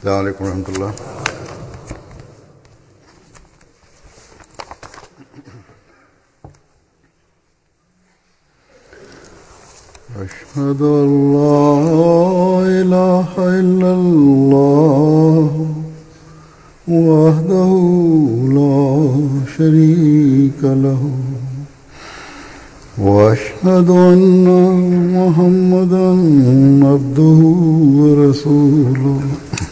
अस्सलामु अलैकुम रहमतुल्लाह। अशहदु अल्ला इलाहा इल्लल्लाह वहदहु ला शरीका लहु वअशहदु अन्ना मुहम्मदन अब्दुहु व रसूलुहु।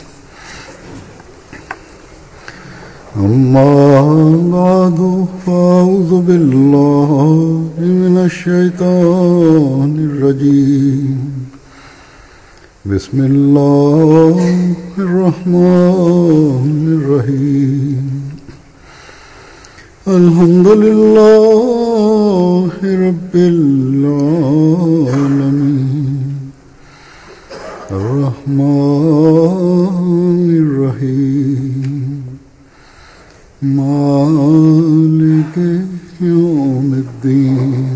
अम्मा बादु फ़अऊज़ु बिल्लाहि मिनश्शैतानिर रजीम। बिस्मिल्लाहिर रहमानिर रहीम। अल्हम्दुलिल्लाहि रब्बिल आलमीन अर्रहमानिर रहीम मालिकि यौमिद्दीन।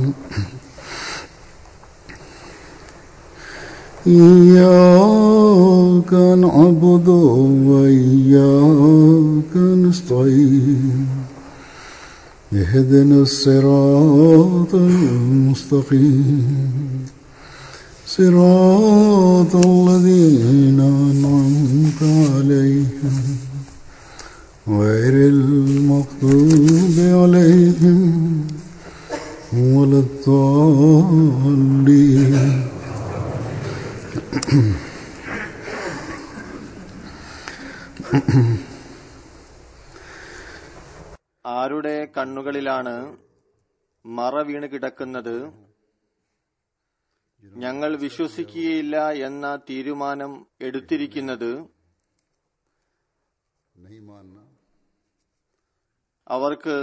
इय्याका नअबुदु व इय्याका नस्तईन। इहदिनस सिरातल मुस्तक़ीम सिरातल लज़ीना अनअमता अलैहिम गैरिल मग़्दूबि अलैहिम वलद्दाल्लीन। ആരുടെ കണ്ണുകളിലാണ് മറ വീണ് കിടക്കുന്നത്? ഞങ്ങൾ വിശ്വസിക്കുകയില്ല എന്ന തീരുമാനം എടുത്തിരിക്കുന്നത് അവർക്ക്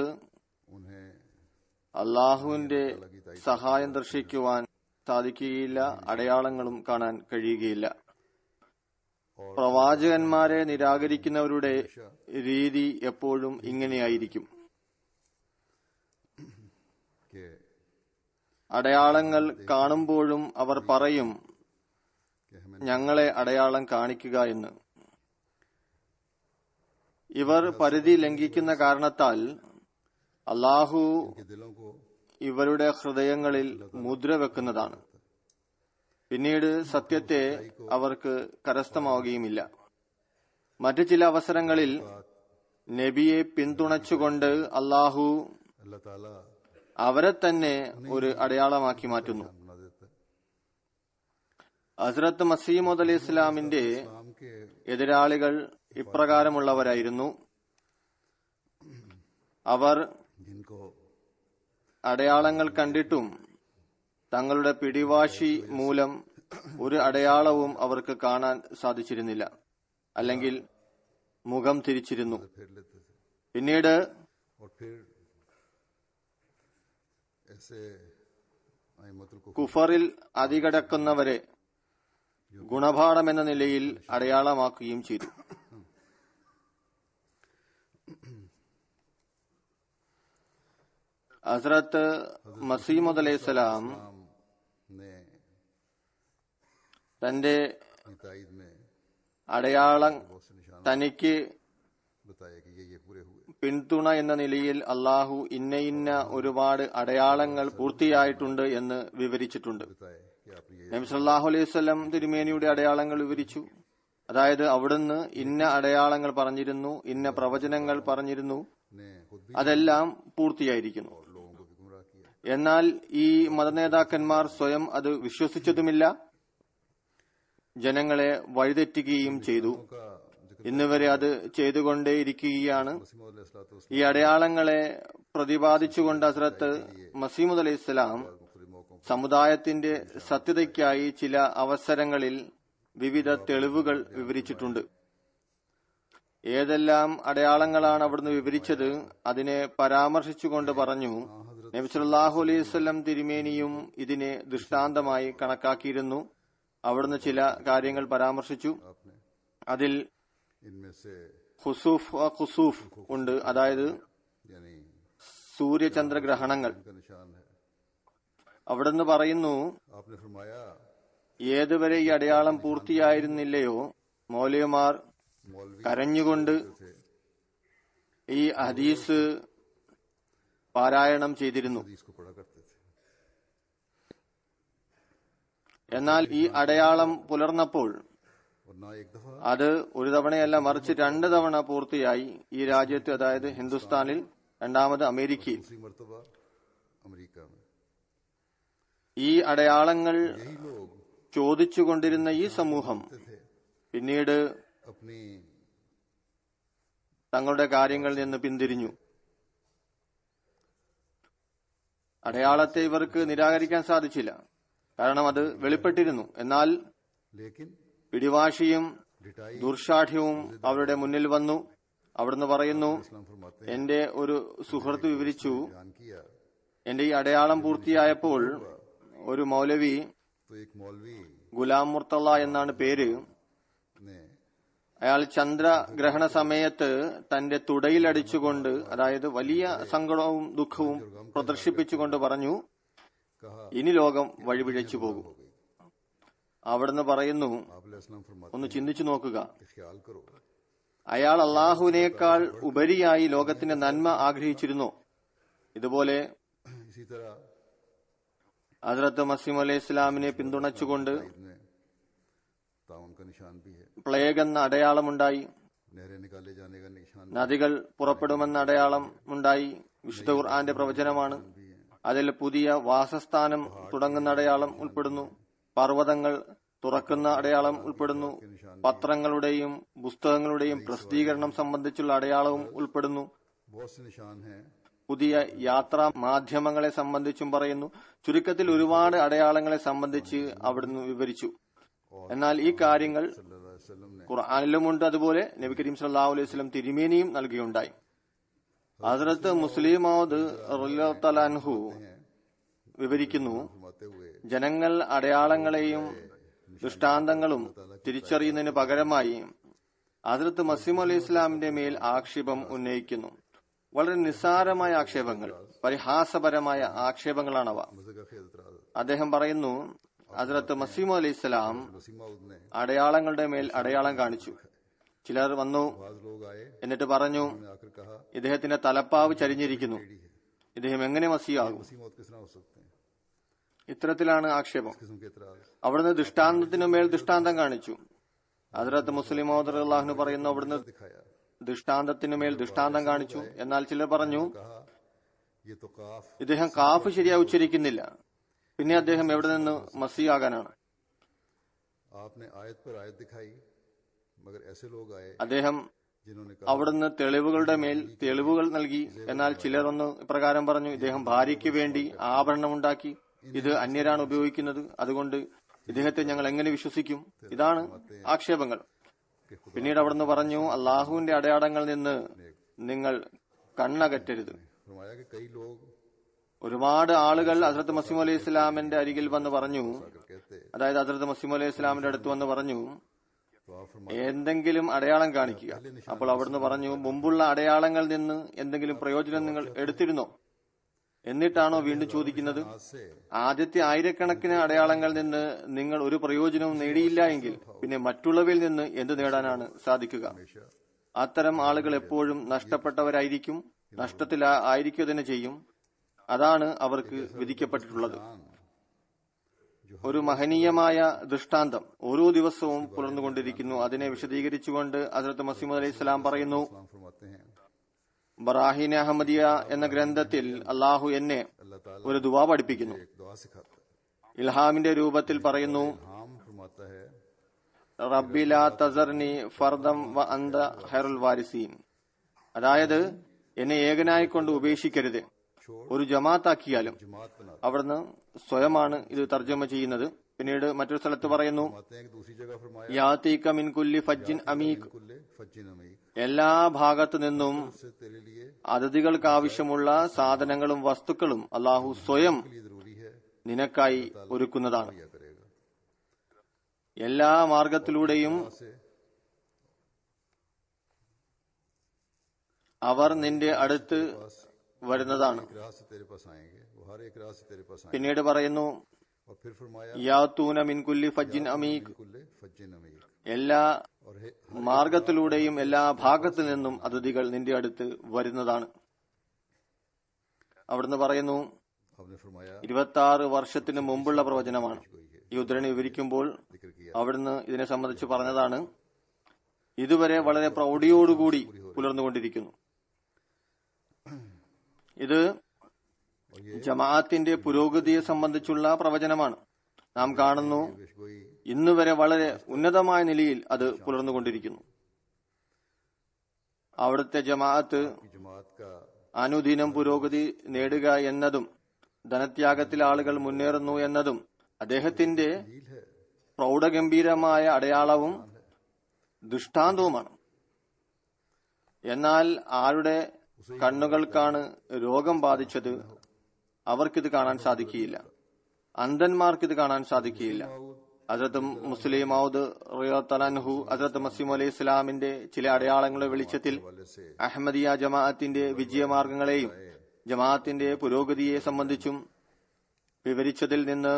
അള്ളാഹുവിന്റെ സഹായം ദർശിക്കുവാൻ സാധിക്കുകയില്ല, അടയാളങ്ങളും കാണാൻ കഴിയുകയില്ല. പ്രവാചകന്മാരെ നിരാകരിക്കുന്നവരുടെ രീതി എപ്പോഴും ഇങ്ങനെയായിരിക്കും. അടയാളങ്ങൾ കാണുമ്പോഴും അവർ പറയും, ഞങ്ങളെ അടയാളം കാണിക്കുക എന്ന്. ഇവർ പരിധി ലംഘിക്കുന്ന കാരണത്താൽ അള്ളാഹു ഇവരുടെ ഹൃദയങ്ങളിൽ മുദ്ര വെക്കുന്നതാണ്. പിന്നീട് സത്യത്തെ അവർക്ക് കരസ്ഥമാവുകയുമില്ല. മറ്റു ചില അവസരങ്ങളിൽ നബിയെ പിന്തുണച്ചുകൊണ്ട് അള്ളാഹു അവരെ തന്നെ ഒരു അടയാളമാക്കി മാറ്റുന്നു. ഹസ്രത്ത് മസീഹ് മൗഊദ് അലൈഹി ഇസ്ലാമിന്റെ എതിരാളികൾ ഇപ്രകാരമുള്ളവരായിരുന്നു. അവർ അടയാളങ്ങൾ കണ്ടിട്ടും തങ്ങളുടെ പിടിവാശി മൂലം ഒരു അടയാളവും അവർക്ക് കാണാൻ സാധിച്ചിരുന്നില്ല, അല്ലെങ്കിൽ മുഖം തിരിച്ചിരുന്നു. പിന്നീട് കുഫറിൽ അതികടക്കുന്നവരെ ഗുണപാഠമെന്ന നിലയിൽ അടയാളമാക്കുകയും ചെയ്തു. ഹസ്രത്ത് മസീഹ് മൗഊദ് അലൈഹിസ്സലാം തന്റെ അടയാളം തനിക്ക് പിന്തുണ എന്ന നിലയിൽ അള്ളാഹു ഇന്ന ഒരുപാട് അടയാളങ്ങൾ പൂർത്തിയായിട്ടുണ്ട് എന്ന് വിവരിച്ചിട്ടുണ്ട്. നബി സല്ലല്ലാഹു അലൈഹി വസല്ലം തിരുമേനിയുടെ അടയാളങ്ങൾ വിവരിച്ചു. അതായത് അവിടുന്ന് ഇന്ന അടയാളങ്ങൾ പറഞ്ഞിരുന്നു, ഇന്ന പ്രവചനങ്ങൾ പറഞ്ഞിരുന്നു, അതെല്ലാം പൂർത്തിയായിരിക്കുന്നു. എന്നാൽ ഈ മതനേതാക്കന്മാർ സ്വയം അത് വിശ്വസിച്ചതുമില്ല, ജനങ്ങളെ വഴിതെറ്റുകയും ചെയ്തു. ഇന്നുവരെ അത് ചെയ്തുകൊണ്ടേയിരിക്കുകയാണ്. ഈ അടയാളങ്ങളെ പ്രതിപാദിച്ചുകൊണ്ട് ഹസ്രത്ത് മസീഹ് മൗഊദ് അലൈഹി ഇസ്ലാം സമുദായത്തിന്റെ സത്യതയ്ക്കായി ചില അവസരങ്ങളിൽ വിവിധ തെളിവുകൾ വിവരിച്ചിട്ടുണ്ട്. ഏതെല്ലാം അടയാളങ്ങളാണ് അവിടുന്ന് വിവരിച്ചത് അതിനെ പരാമർശിച്ചുകൊണ്ട് പറഞ്ഞു, നബി സല്ലല്ലാഹു അലൈഹി വസല്ലം തിരുമേനിയും ഇതിനെ ദൃഷ്ടാന്തമായി കണക്കാക്കിയിരുന്നു. അവിടുന്ന് ചില കാര്യങ്ങൾ പരാമർശിച്ചു. അതിൽ ഖുസൂഫ് ഉണ്ട്, അതായത് സൂര്യചന്ദ്രഗ്രഹണങ്ങൾ. അവിടുന്ന് പറയുന്നു, ഏതുവരെ ഈ അടയാളം പൂർത്തിയായിരുന്നില്ലയോ മൗലവിമാർ കരഞ്ഞുകൊണ്ട് ഈ ഹദീസ് പാരായണം ചെയ്തിരുന്നു. हदीस को पढ़ा करते थे। എന്നാൽ ഈ അടയാളം പുലർന്നപ്പോൾ और ना एक दफा അത് ഒരു തവണയല്ല മറിച്ച് 2 തവണ പൂർത്തിയായി ഈ രാജ്യത്ത്, അതായത് ഹിന്ദുസ്ഥാനിൽ, രണ്ടാമത് അമേരിക്കയിൽ. दूसरी मर्तबा अमेरिका में ഈ അടയാളങ്ങൾ यही लोग ചോദിച്ചുകൊണ്ടിരുന്ന ഈ സമൂഹം थे പിന്നീട് अपनी തങ്ങളുടെ കാര്യങ്ങളിൽ നിന്ന് പിന്തിരിഞ്ഞു. അടയാളത്തെ ഇവർക്ക് നിരാകരിക്കാൻ സാധിച്ചില്ല, കാരണം അത് വെളിപ്പെട്ടിരുന്നു. എന്നാൽ लेकिन പിടിവാശിയും डिटाई ദുർഷാഠ്യവും അവരുടെ മുന്നിൽ വന്നു. അവിടുന്ന് പറയുന്നു, इस्लाम फरमाते हैं എന്റെ ഒരു സുഹൃത്ത് വിവരിച്ചു, बयान किया എന്റെ ഈ അടയാളം പൂർത്തിയായപ്പോൾ ഒരു മൗലവി, तो एक मौलवी ഗുലാം മുർത്തള്ള എന്നാണ് പേര്, ने അയാൾ ചന്ദ്രഗ്രഹണ സമയത്ത് തന്റെ തുടയിലടിച്ചുകൊണ്ട്, അതായത് വലിയ സങ്കടവും ദുഃഖവും പ്രദർശിപ്പിച്ചുകൊണ്ട് പറഞ്ഞു, कहा ഇനി ലോകം വഴിപിഴച്ചു പോകും. അവിടുന്ന് പറയുന്നു, आप इस्लाम फरमाते ഒന്ന് ചിന്തിച്ചു നോക്കുക, हैं ख्याल करो അയാൾ അള്ളാഹുവിനേക്കാൾ ഉപരിയായി ലോകത്തിന്റെ നന്മ ആഗ്രഹിച്ചിരുന്നു. ഇതുപോലെ इसी तरह ഹസ്രത്ത് മസീം അലൈഹി ഇസ്ലാമിനെ പിന്തുണച്ചുകൊണ്ട് में ताउन का निशान भी है, പ്ലേഗ് എന്ന അടയാളമുണ്ടായി, नहरें निकाले जाने का निशान നദികൾ പുറപ്പെടുമെന്ന അടയാളം ഉണ്ടായി. വിശുദ്ധ ഖുർആന്റെ പ്രവചനമാണ്. അതിൽ പുതിയ വാസസ്ഥാനം തുടങ്ങുന്ന അടയാളം ഉൾപ്പെടുന്നു. പർവ്വതങ്ങൾ തുറക്കുന്ന അടയാളം ഉൾപ്പെടുന്നു. പത്രങ്ങളുടെയും പുസ്തകങ്ങളുടെയും പ്രസിദ്ധീകരണം സംബന്ധിച്ചുള്ള അടയാളവും ഉൾപ്പെടുന്നു. बहुत से निशान हैं। പുതിയ യാത്രാ മാധ്യമങ്ങളെ സംബന്ധിച്ചും പറയുന്നു. ചുരുക്കത്തിൽ ഒരുപാട് അടയാളങ്ങളെ സംബന്ധിച്ച് അവിടുന്ന് വിവരിച്ചു. എന്നാൽ ഈ കാര്യങ്ങൾ सल्लल्लाहु अलैहि वसल्लम ने ഖുർആനിലുമുണ്ട്. അതുപോലെ നബി കരീം സല്ലല്ലാഹു അലൈഹി വസല്ലം തിരുമേനിയും നൽകിയുണ്ടായി. ഹസ്രത്ത് മുസ്ലിം മൗദ് റളിയല്ലാഹു തആല അൻഹു വിവരിക്കുന്നു, फरमाते हुए ജനങ്ങൾ അടയാളങ്ങളെയും ദൃഷ്ടാന്തങ്ങളും തിരിച്ചറിയുന്നതിന് പകരമായി ഹസ്രത്ത് മസീം അലൈഹി ഇസ്ലാമിന്റെ മേൽ ആക്ഷേപം ഉന്നയിക്കുന്നു. വളരെ നിസ്സാരമായ ആക്ഷേപങ്ങൾ, പരിഹാസപരമായ ആക്ഷേപങ്ങളാണവ. मज़े का खेल एतराज़ അദ്ദേഹം പറയുന്നു, ഹസ്രത്ത് മസീം അലൈഹി ഇസ്ലാം वसीम मऊद ने അടയാളങ്ങളുടെ മേൽ അടയാളം കാണിച്ചു. ചിലർ വന്നു, बाज लोग आए, എന്നിട്ട് പറഞ്ഞു, उन्होंने आकर कहा ഇദ്ദേഹത്തിന്റെ തലപ്പാവ് ചരിഞ്ഞിരിക്കുന്നു, टेढ़ी है, ഇദ്ദേഹം എങ്ങനെ മസിയാകും? वसीम मऊद किस तरह हो सकते हैं? ഇത്തരത്തിലാണ് ആക്ഷേപം. किस्म के एतराज़ അവിടുന്ന് ദൃഷ്ടാന്തത്തിനു മേൽ ദൃഷ്ടാന്തം കാണിച്ചു. ഹസ്രത്ത് മുസ്ലിം മൗദ് റളിയല്ലാഹു പറയുന്നു, അവിടുന്ന് दिखाया, ദൃഷ്ടാന്തത്തിനു മേൽ ദൃഷ്ടാന്തം കാണിച്ചു. എന്നാൽ ചിലർ പറഞ്ഞു, कहा ये तो काफ ഇദ്ദേഹം കാഫ് ശരിയായി ഉച്ചരിക്കുന്നില്ല, പിന്നെ അദ്ദേഹം എവിടെ നിന്ന് മസിയാകാനാണ്? आपने आयत पर आयत दिखाई, मगर ऐसे लोग आए അദ്ദേഹം जिन्होंने कहा അവിടുന്ന് തെളിവുകളുടെ മേൽ തെളിവുകൾ നൽകി. എന്നാൽ ചിലർ ഒന്ന് ഇപ്രകാരം പറഞ്ഞു, ഇദ്ദേഹം ഭാര്യയ്ക്ക് വേണ്ടി ആഭരണമുണ്ടാക്കി, ഇത് അന്യരാണ് ഉപയോഗിക്കുന്നത്, അതുകൊണ്ട് ഇദ്ദേഹത്തെ ഞങ്ങൾ എങ്ങനെ വിശ്വസിക്കും? ഇതാണ് ആക്ഷേപങ്ങൾ. कि खुदा പിന്നീട് അവിടുന്ന് പറഞ്ഞു, അള്ളാഹുവിന്റെ അടയാളങ്ങളിൽ നിന്ന് നിങ്ങൾ കണ്ണകറ്റരുത്. फरमाया कि कई लोग ഒരുപാട് ആളുകൾ ഹസ്രത്ത് മസീം അലൈഹി ഇസ്ലാമിന്റെ അരികിൽ വന്ന് പറഞ്ഞു, आकर कहते അതായത് ഹസ്രത്ത് മസീം അലൈഹി ഇസ്ലാമിന്റെ അടുത്ത് വന്ന് പറഞ്ഞു, तो आप फरमाया എന്തെങ്കിലും അടയാളം കാണിക്കുക. അപ്പോൾ അവിടുന്ന് പറഞ്ഞു, മുമ്പുള്ള അടയാളങ്ങളിൽ നിന്ന് എന്തെങ്കിലും പ്രയോജനം നിങ്ങൾ എടുത്തിരുന്നോ? എന്നിട്ടാണോ വീണ്ടും ചോദിക്കുന്നത്? आज से ആദ്യത്തെ ആയിരക്കണക്കിന് അടയാളങ്ങളിൽ നിന്ന് നിങ്ങൾ ഒരു പ്രയോജനവും നേടിയില്ല എങ്കിൽ പിന്നെ മറ്റുള്ളവയിൽ നിന്ന് എന്ത് നേടാനാണ് സാധിക്കുക? हमेशा അത്തരം ആളുകൾ എപ്പോഴും നഷ്ടപ്പെട്ടവരായിരിക്കും, നഷ്ടത്തിലായിരിക്കുക തന്നെ ചെയ്യും. അതാണ് അവർക്ക് വിധിക്കപ്പെട്ടിട്ടുള്ളത്. ഒരു മഹനീയമായ ദൃഷ്ടാന്തം ഓരോ ദിവസവും പുലർന്നുകൊണ്ടിരിക്കുന്നു. അതിനെ വിശദീകരിച്ചുകൊണ്ട് ഹസ്രത്ത് മസീം അലൈഹി സ്വലാം പറയുന്നു, सलाम फरमाते हैं, ബറാഹിൻ അഹമ്മദിയ എന്ന ഗ്രന്ഥത്തിൽ അള്ളാഹു എന്നെ अल्लाह ताला ഒരു ദുആ പഠിപ്പിക്കുന്നു. एक दुआ सिखाता है, ഇൽഹാമിന്റെ രൂപത്തിൽ പറയുന്നു, हाम फरमाता है, റബ്ബി ലാ തസർനി ഫർദം വ അന്ത ഖൈറുൽ വാരിസീൻ. അതായത് എന്നെ ഏകനായിക്കൊണ്ട് ഉപേക്ഷിക്കരുത്, ഒരു ജമാഅത്താക്കിയാലും. जमात बना അവിടുന്ന് സ്വയമാണ് ഇത് തർജ്ജമ ചെയ്യുന്നത്. പിന്നീട് മറ്റൊരു സ്ഥലത്ത് പറയുന്നു, फरमाते हैं कि दूसरी जगह फरमाया യാതീക മിൻ കുല്ലി ഫജ്ജിൻ അമീഖ്. कुल्ले फज्जिन अमीक, എല്ലാ ഭാഗത്തു നിന്നും उससे तेरे लिए അതിഥികൾക്ക് ആവശ്യമുള്ള സാധനങ്ങളും വസ്തുക്കളും അള്ളാഹു സ്വയം के लिए जरूरी है, നിനക്കായി ഒരുക്കുന്നതാണ്. क्या करेगा എല്ലാ മാർഗത്തിലൂടെയും से അവർ നിന്റെ അടുത്ത് വരുന്നതാണ്. एक राह से तेरे पास आएंगे, वो हर एक राह से तेरे पास आएंगे, പിന്നീട് പറയുന്നു, और फिर फरमाया യാത്തൂന മിൻ കുല്ലി ഫജ്ജിൻ അമീഖ്, कुल्ले फज्जिन अमीक എല്ലാ और മാർഗത്തിലൂടെയും എല്ലാ ഭാഗത്തു നിന്നും അതിഥികൾ നിന്റെ അടുത്ത് വരുന്നതാണ്. അവിടുന്ന് പറയുന്നു, आपने फरमाया 26 വർഷത്തിന് മുമ്പുള്ള പ്രവചനമാണ്. ഈ ഉദ്ധരണി വിവരിക്കുമ്പോൾ जिक्र किया അവിടുന്ന് ഇതിനെ സംബന്ധിച്ച് പറഞ്ഞതാണ്, ഇതുവരെ വളരെ പ്രൗഢിയോടുകൂടി പുലർന്നുകൊണ്ടിരിക്കുന്നു. ഇത് और ये ജമാഅത്തിന്റെ പുരോഗതിയെ സംബന്ധിച്ചുള്ള പ്രവചനമാണ്. നാം കാണുന്നു पेशगोई ഇന്ന് വരെ വളരെ ഉന്നതമായ നിലയിൽ അത് പുലർന്നുകൊണ്ടിരിക്കുന്നു. അവിടുത്തെ ജമാഅത്ത് की जमात का അനുദിനം പുരോഗതി നേടുക എന്നതും ധനത്യാഗത്തിൽ ആളുകൾ മുന്നേറുന്നു എന്നതും അദ്ദേഹത്തിന്റെ दलील है, പ്രൗഢഗംഭീരമായ അടയാളവും ദൃഷ്ടാന്തവുമാണ്. എന്നാൽ ആരുടെ കണ്ണുകൾക്കാണ് രോഗം ബാധിച്ചത് അവർക്കിത് കാണാൻ സാധിക്കുകയില്ല. അന്ധന്മാർക്കിത് കാണാൻ സാധിക്കുകയില്ല. ഹസ്രത്ത് മുസ്ലിം മൗദ് റളിയല്ലാഹു ഹസ്രത്ത് മസീഹ് അലൈഹി ഇസ്ലാമിന്റെ ചില അടയാളങ്ങളുടെ വെളിച്ചത്തിൽ वाले से അഹമ്മദിയ ജമാഅത്തിന്റെ വിജയമാർഗങ്ങളെയും ജമാഅത്തിന്റെ പുരോഗതിയെ സംബന്ധിച്ചും വിവരിച്ചതിൽ നിന്ന്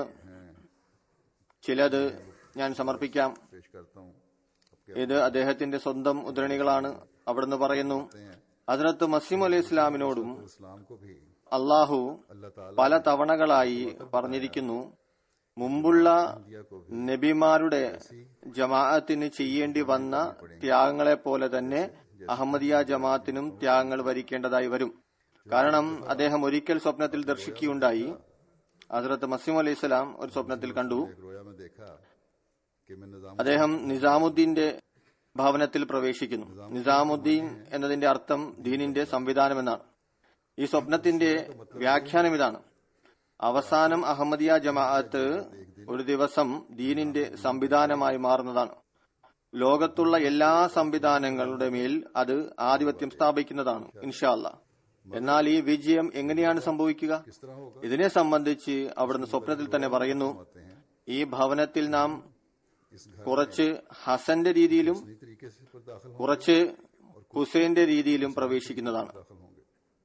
ചിലത് ഞാൻ സമർപ്പിക്കാം. पेश करता हूँ. ഇത് അദ്ദേഹത്തിന്റെ സ്വന്തം ഉദ്ധരണികളാണ്. അവിടുന്ന് പറയുന്നു, ഹസ്രത്ത് മസീഹ് അലൈഹി ഇസ്ലാമിനോടും इस्लाम को भी അള്ളാഹു अल्लाह ताला പല തവണകളായി പറഞ്ഞിരിക്കുന്നു, മുമ്പുള്ള को भी നബിമാരുടെ ജമാഅത്തിന് ചെയ്യേണ്ടി വന്ന ത്യാഗങ്ങളെ പോലെ തന്നെ അഹമ്മദിയ ജമാഅത്തിനും ത്യാഗങ്ങൾ വരിക്കേണ്ടതായി വരും. കാരണം അദ്ദേഹം ഒരിക്കൽ സ്വപ്നത്തിൽ ദർശിക്കുകയുണ്ടായി. ഹസ്രത്ത് മസീഹ് അലൈഹി സ്വലാം ഒരു സ്വപ്നത്തിൽ കണ്ടു, एक रोया में देखा कि मैं निजाम അദ്ദേഹം നിസാമുദ്ദീന്റെ ഭവനത്തിൽ പ്രവേശിക്കുന്നു. നിസാമുദ്ദീൻ എന്നതിന്റെ അർത്ഥം ദീനിന്റെ സംവിധാനം എന്നാണ്. ഈ സ്വപ്നത്തിന്റെ വ്യാഖ്യാനം ഇതാണ്: അവസാനം അഹമ്മദിയ ജമാഅത്ത് ഒരു ദിവസം ദീനിന്റെ സംവിധാനമായി മാറുന്നതാണ്. ലോകത്തുള്ള എല്ലാ സംവിധാനങ്ങളുടെ മേൽ അത് ആധിപത്യം സ്ഥാപിക്കുന്നതാണ് ഇൻഷാ അല്ലാഹ്. എന്നാൽ ഈ വിജയം എങ്ങനെയാണ് സംഭവിക്കുക? किस तरह होगा ഇതിനെ സംബന്ധിച്ച് അവിടുന്ന് സ്വപ്നത്തിൽ തന്നെ പറയുന്നു, आते हैं ഈ ഭവനത്തിൽ നാം इस घर കുറച്ച് ഹസന്റെ രീതിയിലും इसी तरीके से पर दाखिल കുറച്ച് ഹുസൈന്റെ രീതിയിലും പ്രവേശിക്കുന്നതാണ്. दाखिल होंगे.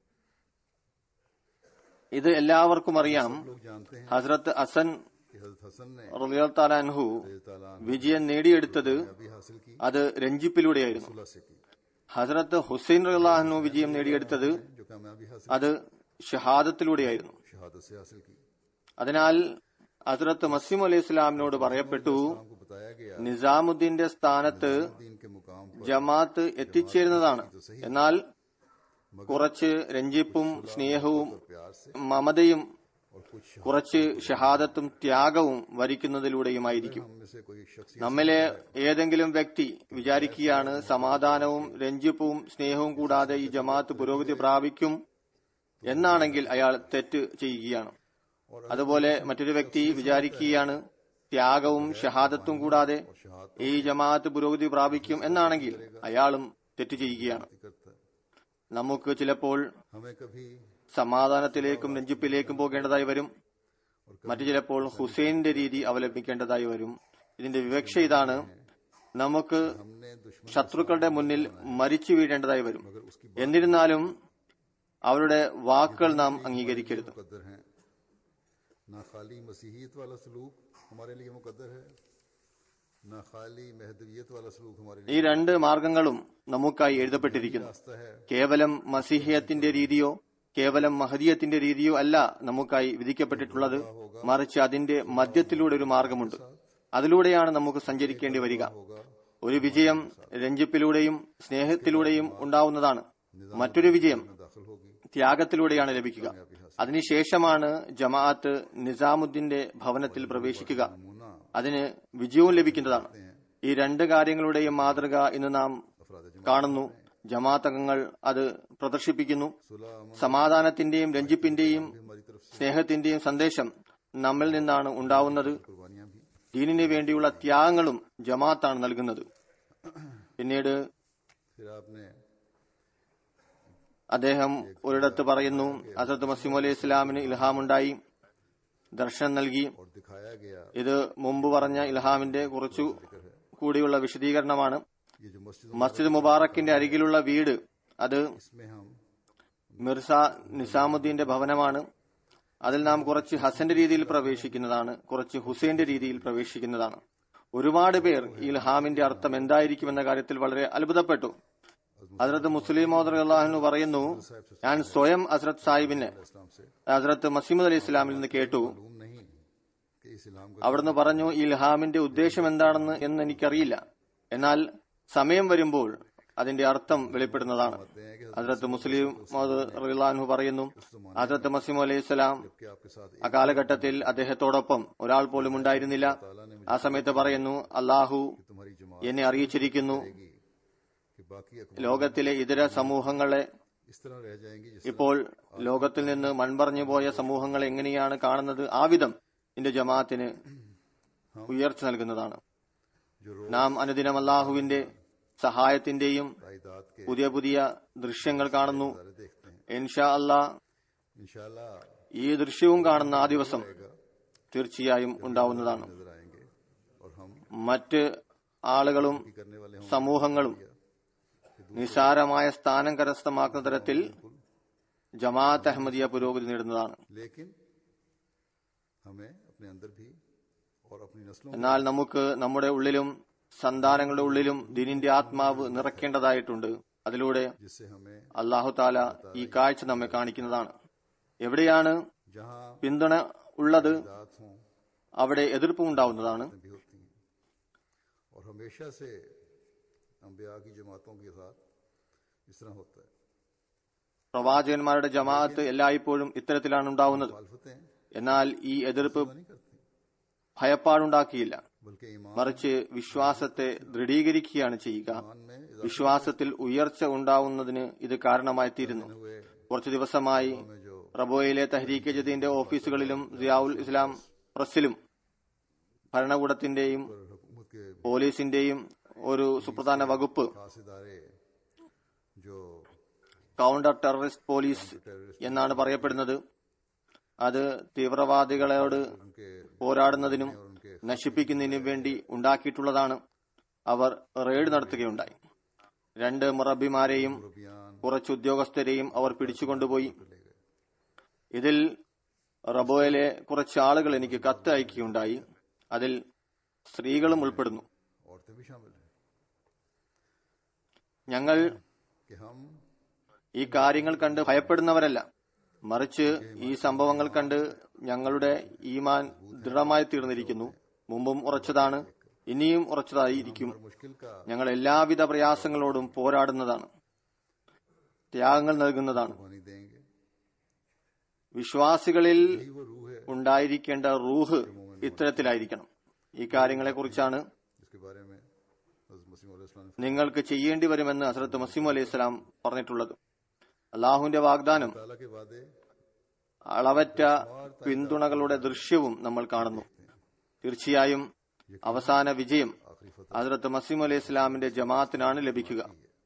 ഇത് എല്ലാവർക്കും അറിയാം. लोग जानते हैं ഹസ്രത്ത് ഹസൻ कि हजरत हसन ने റളിയല്ലാഹു അൻഹു ताला വിജയം നേടിയെടുത്തത് अभी हासिल की അത് രഞ്ജിപ്പിലൂടെയായിരുന്നു. सुलह से की ഹസ്രത്ത് ഹുസൈൻ റളിയല്ലാഹു അൻഹു വിജയം നേടിയെടുത്തത് जो कामयाबी हासिल അത് ഷഹാദത്തിലൂടെയായിരുന്നു. शहादत से हासिल की. അതിനാൽ ഹസ്രത്ത് മസീഹ് അലൈഹി ഇസ്ലാമിനോട് പറയപ്പെട്ടു, हमको बताया गया നിസാമുദ്ദീന്റെ സ്ഥാനത്ത് दीन के मुकाम पर ജമാഅത്ത് എത്തിച്ചേരുന്നതാണ്. എന്നാൽ കുറച്ച് രഞ്ജിപ്പും സ്നേഹവും प्यार से മമതയും और कुछ കുറച്ച് ഷഹാദത്തും ത്യാഗവും വരിക്കുന്നതിലൂടെയുമായിരിക്കും. हम में से कोई शख्स നമ്മിലെ ഏതെങ്കിലും വ്യക്തി വിചാരിക്കുകയാണ് സമാധാനവും രഞ്ജിപ്പും സ്നേഹവും കൂടാതെ ഈ ജമാഅത്ത് പുരോഗതി പ്രാപിക്കും എന്നാണെങ്കിൽ അയാൾ തെറ്റ് ചെയ്യുകയാണ്. അതുപോലെ മറ്റൊരു വ്യക്തി വിചാരിക്കുകയാണ് ത്യാഗവും ഷഹാദത്തും കൂടാതെ ഈ ജമാഅത്ത് പുരോഗതി പ്രാപിക്കും എന്നാണെങ്കിൽ അയാളും തെറ്റ് ചെയ്യുകയാണ്. करता है. നമുക്ക് ചിലപ്പോൾ हमें कभी സമാധാനത്തിലേക്കും രഞ്ജിപ്പിലേക്കും പോകേണ്ടതായി വരും. മറ്റു ചിലപ്പോൾ ഹുസൈന്റെ രീതി അവലംബിക്കേണ്ടതായി വരും. ഇതിന്റെ വിവക്ഷ ഇതാണ്: നമുക്ക് हमने दुश्मन ശത്രുക്കളുടെ മുന്നിൽ മരിച്ചു വീഴേണ്ടതായി വരും. എന്നിരുന്നാലും അവരുടെ വാക്കുകൾ നാം അംഗീകരിക്കരുത്. मुकद्दर हैं. ना खाली मसीहियत वाला सलूक हमारे लिए मुकद्दर है, ना खाली महदवियत वाला सलूक हमारे ഈ लिए രണ്ട് മാർഗങ്ങളും നമുക്കായി എഴുതപ്പെട്ടിരിക്കുന്നു. रास्ता है. കേവലം മസീഹിയത്തിന്റെ രീതിയോ കേവലം മഹദിയത്തിന്റെ രീതിയോ അല്ല നമുക്കായി വിധിക്കപ്പെട്ടിട്ടുള്ളത്. മറിച്ച് അതിന്റെ മധ്യത്തിലൂടെ ഒരു മാർഗമുണ്ട്. അതിലൂടെയാണ് നമുക്ക് സഞ്ചരിക്കേണ്ടി വരിക. ഒരു വിജയം രഞ്ജിപ്പിലൂടെയും സ്നേഹത്തിലൂടെയും ഉണ്ടാവുന്നതാണ്. മറ്റൊരു വിജയം दाखिल होगी. ത്യാഗത്തിലൂടെയാണ് ലഭിക്കുക. അതിനുശേഷമാണ് ജമാഅത്ത് നിസാമുദ്ദീന്റെ ഭവനത്തിൽ പ്രവേശിക്കുക. नमूना അതിന് വിജയവും ലഭിക്കുന്നതാണ്. ഈ രണ്ട് കാര്യങ്ങളുടെയും മാതൃക ഇന്ന് നാം अफराद जमा കാണുന്നു. ജമാഅത്തംഗങ്ങൾ അത് പ്രദർശിപ്പിക്കുന്നു. सुलह സമാധാനത്തിന്റെയും രഞ്ജിപ്പിന്റെയും हमारी तरफ से സ്നേഹത്തിന്റെയും സന്ദേശം നമ്മിൽ നിന്നാണ് ഉണ്ടാവുന്നത്. कुर्बानियां भी. ദീനിന് വേണ്ടിയുള്ള ത്യാഗങ്ങളും ജമാഅത്താണ് നൽകുന്നത്. പിന്നീട് फिर आपने അദ്ദേഹം ഒരിടത്ത് പറയുന്നു, ഹസ്രത്ത് മസീഹ് അലൈഹി ഇസ്ലാമിന് ഇൽഹാമുണ്ടായി, ദർശനം നൽകി. और दिखाया गया ഇത് മുമ്പ് പറഞ്ഞ ഇൽഹാമിന്റെ കുറച്ചു കൂടിയുള്ള വിശദീകരണമാണ്. ये जो मस्जिद മസ്ജിദ് മുബാറക്കിന്റെ അരികിലുള്ള വീട് അത് इसमें हम മിർസ നിസാമുദ്ദീന്റെ ഭവനമാണ്. അതിൽ നാം കുറച്ച് ഹസന്റെ രീതിയിൽ പ്രവേശിക്കുന്നതാണ്, കുറച്ച് ഹുസൈന്റെ രീതിയിൽ പ്രവേശിക്കുന്നതാണ്. ഒരുപാട് പേർ ഇൽഹാമിന്റെ അർത്ഥം എന്തായിരിക്കുമെന്ന കാര്യത്തിൽ വളരെ അത്ഭുതപ്പെട്ടു. ഹസ്രത്ത് മുസ്ലിം മൗദ് റളിയല്ലാഹു പറയുന്നു, ഞാൻ സ്വയം ഹസ്രത്ത് സാഹിബിനെ ഹസ്രത്ത് മസീമദ് അലി ഇസ്ലാമിൽ നിന്ന് കേട്ടു. അവിടുന്ന് പറഞ്ഞു, ഇൽഹാമിന്റെ ഉദ്ദേശം എന്താണെന്ന് എന്ന് എനിക്കറിയില്ല, എന്നാൽ സമയം വരുമ്പോൾ അതിന്റെ അർത്ഥം വെളിപ്പെടുന്നതാണ്. ഹസ്രത്ത് മുസ്ലിം മൗദ് റളിയല്ലാഹു പറയുന്നു, ഹസ്രത്ത് മസീമദ് അലൈഹി സ്വലാം ആ കാലഘട്ടത്തിൽ അദ്ദേഹത്തോടൊപ്പം ഒരാൾ പോലും ഉണ്ടായിരുന്നില്ല. ആ സമയത്ത് പറയുന്നു, അള്ളാഹു എന്നെ അറിയിച്ചിരിക്കുന്നു, ലോകത്തിലെ ഇതര സമൂഹങ്ങളെ, ഇപ്പോൾ ലോകത്തിൽ നിന്ന് മൺപറഞ്ഞു പോയ സമൂഹങ്ങളെ എങ്ങനെയാണ് കാണുന്നത്, ആ വിധം എന്റെ ജമാഅത്തിന് ഉയർച്ച നൽകുന്നതാണ്. നാം അനുദിനം അള്ളാഹുവിന്റെ സഹായത്തിന്റെയും പുതിയ പുതിയ ദൃശ്യങ്ങൾ കാണുന്നു. ഇൻഷാ അല്ലാ ഈ ദൃശ്യവും കാണുന്ന ആ ദിവസം തീർച്ചയായും ഉണ്ടാവുന്നതാണ്. മറ്റ് ആളുകളും സമൂഹങ്ങളും നിസാരമായ സ്ഥാനം കരസ്ഥമാക്കുന്ന തരത്തിൽ ജമാഅത്ത് അഹമ്മദിയ പുരോഗതി നേടുന്നതാണ്. എന്നാൽ നമുക്ക് നമ്മുടെ ഉള്ളിലും സന്താനങ്ങളുടെ ഉള്ളിലും ദീനിന്റെ ആത്മാവ് നിറയ്ക്കേണ്ടതായിട്ടുണ്ട്. അതിലൂടെ അല്ലാഹു താല ഈ കാഴ്ച നമ്മെ കാണിക്കുന്നതാണ്. എവിടെയാണ് പിന്തുണ ഉള്ളത് അവിടെ എതിർപ്പും ഉണ്ടാവുന്നതാണ്. പ്രവാചകന്മാരുടെ ജമാഅത്ത് എല്ലായ്പ്പോഴും ഇത്തരത്തിലാണ് ഉണ്ടാവുന്നത്. എന്നാൽ ഈ എതിർപ്പ് ഭയപ്പാടുണ്ടാക്കിയില്ല, മറിച്ച് വിശ്വാസത്തെ ദൃഢീകരിക്കുകയാണ് ചെയ്യുക. വിശ്വാസത്തിൽ ഉയർച്ച ഉണ്ടാവുന്നതിന് ഇത് കാരണമായി തീരുന്നു. കുറച്ചു ദിവസമായി റബോയിലെ തഹ്രീകെ ജദീദിന്റെ ഓഫീസുകളിലും സിയാഉൽ ഇസ്ലാം പ്രസ്സിലും ഭരണകൂടത്തിന്റെയും പോലീസിന്റെയും ഒരു സുപ്രധാന വകുപ്പ് കൗണ്ടർ ടെററിസ്റ്റ് പോലീസ് എന്നാണ് പറയപ്പെടുന്നത്. അത് തീവ്രവാദികളോട് പോരാടുന്നതിനും നശിപ്പിക്കുന്നതിനും വേണ്ടി ഉണ്ടാക്കിയിട്ടുള്ളതാണ്. അവർ റെയ്ഡ് നടത്തുകയുണ്ടായി. 2 മുറബിമാരെയും കുറച്ച് ഉദ്യോഗസ്ഥരെയും അവർ പിടിച്ചുകൊണ്ടുപോയി. ഇതിൽ റബോയിലെ കുറച്ച് ആളുകൾ എനിക്ക് കത്ത് അയക്കുകയുണ്ടായി. അതിൽ സ്ത്രീകളും ഉൾപ്പെടുന്നു. ഞങ്ങൾ ഈ കാര്യങ്ങൾ കണ്ട് ഭയപ്പെടുന്നവരല്ല, മറിച്ച് ഈ സംഭവങ്ങൾ കണ്ട് ഞങ്ങളുടെ ഈമാൻ ദൃഢമായി തീർന്നിരിക്കുന്നു. മുമ്പും ഉറച്ചതാണ്, ഇനിയും ഉറച്ചതായിരിക്കും. ഞങ്ങൾ എല്ലാവിധ പ്രയാസങ്ങളോടും പോരാടുന്നതാണ്, ത്യാഗങ്ങൾ നൽകുന്നതാണ്. വിശ്വാസികളിൽ ഉണ്ടായിരിക്കേണ്ട റൂഹ് ഇത്തരത്തിലായിരിക്കണം. ഈ കാര്യങ്ങളെക്കുറിച്ചാണ് നിങ്ങൾക്ക് ചെയ്യേണ്ടി വരുമെന്ന് ഹസ്രത്ത് മസീഹ് അലൈഹി സ്വലാം പറഞ്ഞിട്ടുള്ളത്. അള്ളാഹുവിന്റെ വാഗ്ദാനം അളവറ്റ പിന്തുണകളുടെ ദൃശ്യവും നമ്മൾ കാണുന്നു. തീർച്ചയായും അവസാന വിജയം ഹസ്രത്ത് മസീഹ് അലൈഹി സ്വലാമിന്റെ ജമാഅത്തിനാണ് ലഭിക്കുക.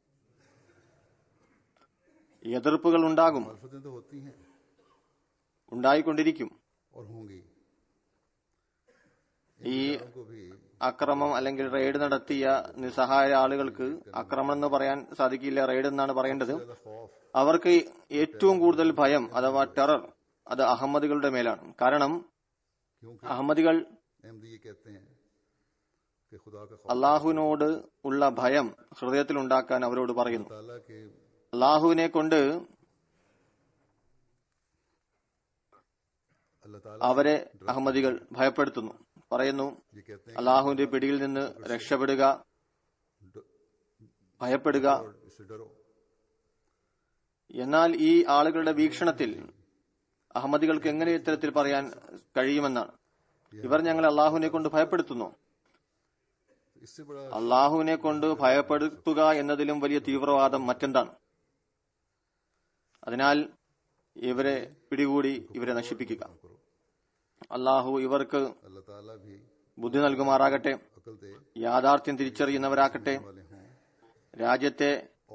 എതിർപ്പുകൾ ഉണ്ടാകും, ഉണ്ടായിക്കൊണ്ടിരിക്കും. ഈ അക്രമം അല്ലെങ്കിൽ റെയ്ഡ് നടത്തിയ നിസ്സഹായ ആളുകൾക്ക് അക്രമം എന്ന് പറയാൻ സാധിക്കില്ല, റെയ്ഡ് എന്നാണ് പറയേണ്ടത്. അവർക്ക് ഏറ്റവും കൂടുതൽ ഭയം അഥവാ ടെറർ അത് അഹമ്മദികളുടെ മേലാണ്. കാരണം അഹമ്മദികൾ അള്ളാഹുവിനോട് ഉള്ള ഭയം ഹൃദയത്തിൽ ഉണ്ടാക്കാൻ അവരോട് പറയുന്നു. അള്ളാഹുവിനെ കൊണ്ട് അവരെ അഹമ്മദികൾ ഭയപ്പെടുത്തുന്നു. പറയുന്നു, അള്ളാഹുവിന്റെ പിടിയിൽ നിന്ന് രക്ഷപ്പെടുക, ഭയപ്പെടുക. എന്നാൽ ഈ ആളുകളുടെ വീക്ഷണത്തിൽ അഹമ്മദികൾക്ക് എങ്ങനെ ഇത്തരത്തിൽ പറയാൻ കഴിയുമെന്നാണ്. ഇവർ ഞങ്ങളെ അള്ളാഹുവിനെ കൊണ്ട് ഭയപ്പെടുത്തുന്നു. അള്ളാഹുവിനെ കൊണ്ട് ഭയപ്പെടുത്തുക എന്നതിലും വലിയ തീവ്രവാദം മറ്റെന്താണ്? അതിനാൽ ഇവരെ പിടികൂടി ഇവരെ നശിപ്പിക്കുക. അള്ളാഹു ഇവർക്ക് ബുദ്ധി നൽകുമാറാകട്ടെ, യാഥാർത്ഥ്യം തിരിച്ചറിയുന്നവരാക്കട്ടെ, രാജ്യത്തെ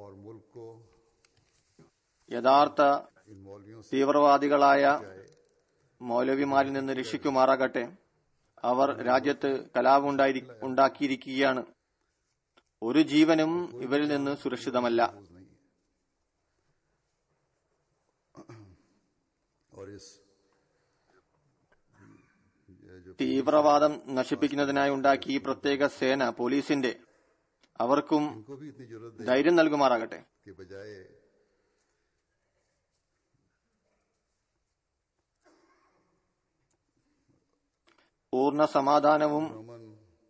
യഥാർത്ഥ തീവ്രവാദികളായ മൗലവിമാരിൽ നിന്ന് രക്ഷിക്കുമാറാകട്ടെ. അവർ രാജ്യത്ത് കലാപം ഉണ്ടാക്കിയിരിക്കുകയാണ്. ഒരു ജീവനും ഇവരിൽ നിന്ന് സുരക്ഷിതമല്ല. തീവ്രവാദം നശിപ്പിക്കുന്നതിനായി ഉണ്ടാക്കിയ ഈ പ്രത്യേക സേന പോലീസിന്റെ അവർക്കും इनको भी इतनी जरूरत है ധൈര്യം നൽകുമാറാകട്ടെ. कि बजाय പൂർണ്ണ സമാധാനവും अमन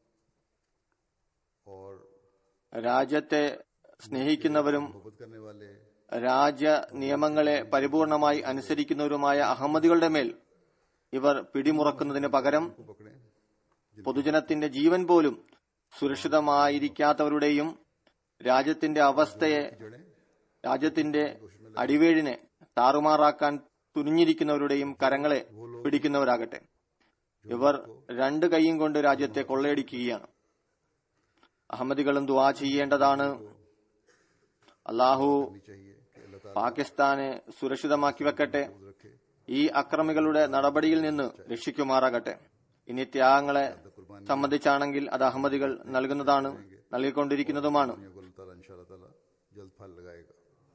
और രാജ്യത്തെ സ്നേഹിക്കുന്നവരും मोहब्बत करने वाले രാജ്യ നിയമങ്ങളെ പരിപൂർണമായി അനുസരിക്കുന്നവരുമായ അഹമ്മദികളുടെ മേൽ ഇവർ പിടിമുറക്കുന്നതിന് പകരം को पकड़े പൊതുജനത്തിന്റെ ജീവൻ പോലും സുരക്ഷിതമായിരിക്കാത്തവരുടെയും രാജ്യത്തിന്റെ അവസ്ഥയെ, जड़ें രാജ്യത്തിന്റെ അടിവേഴിനെ താറുമാറാക്കാൻ തുനിഞ്ഞിരിക്കുന്നവരുടെയും കരങ്ങളെ പിടിക്കുന്നവരാകട്ടെ. ഇവർ രണ്ട് കൈയും കൊണ്ട് രാജ്യത്തെ കൊള്ളയടിക്കുകയാണ്. അഹമ്മദികളും ദുആ ചെയ്യേണ്ടതാണ്. അള്ളാഹു करनी चाहिए कि अल्लाह ताला പാകിസ്ഥാനെ സുരക്ഷിതമാക്കി വെക്കട്ടെ, रखे ഈ അക്രമികളുടെ നടപടിയിൽ നിന്ന് രക്ഷിക്കുമാറാകട്ടെ. ഇനി ത്യാഗങ്ങളെ സംബന്ധിച്ചാണെങ്കിൽ അത് അഹമ്മദികൾ നൽകുന്നതാണ്, നൽകിക്കൊണ്ടിരിക്കുന്നതുമാണ്. दुनिया को अल्लाह ताला इंशाअल्लाह ताला जल्द फल लगाएगा.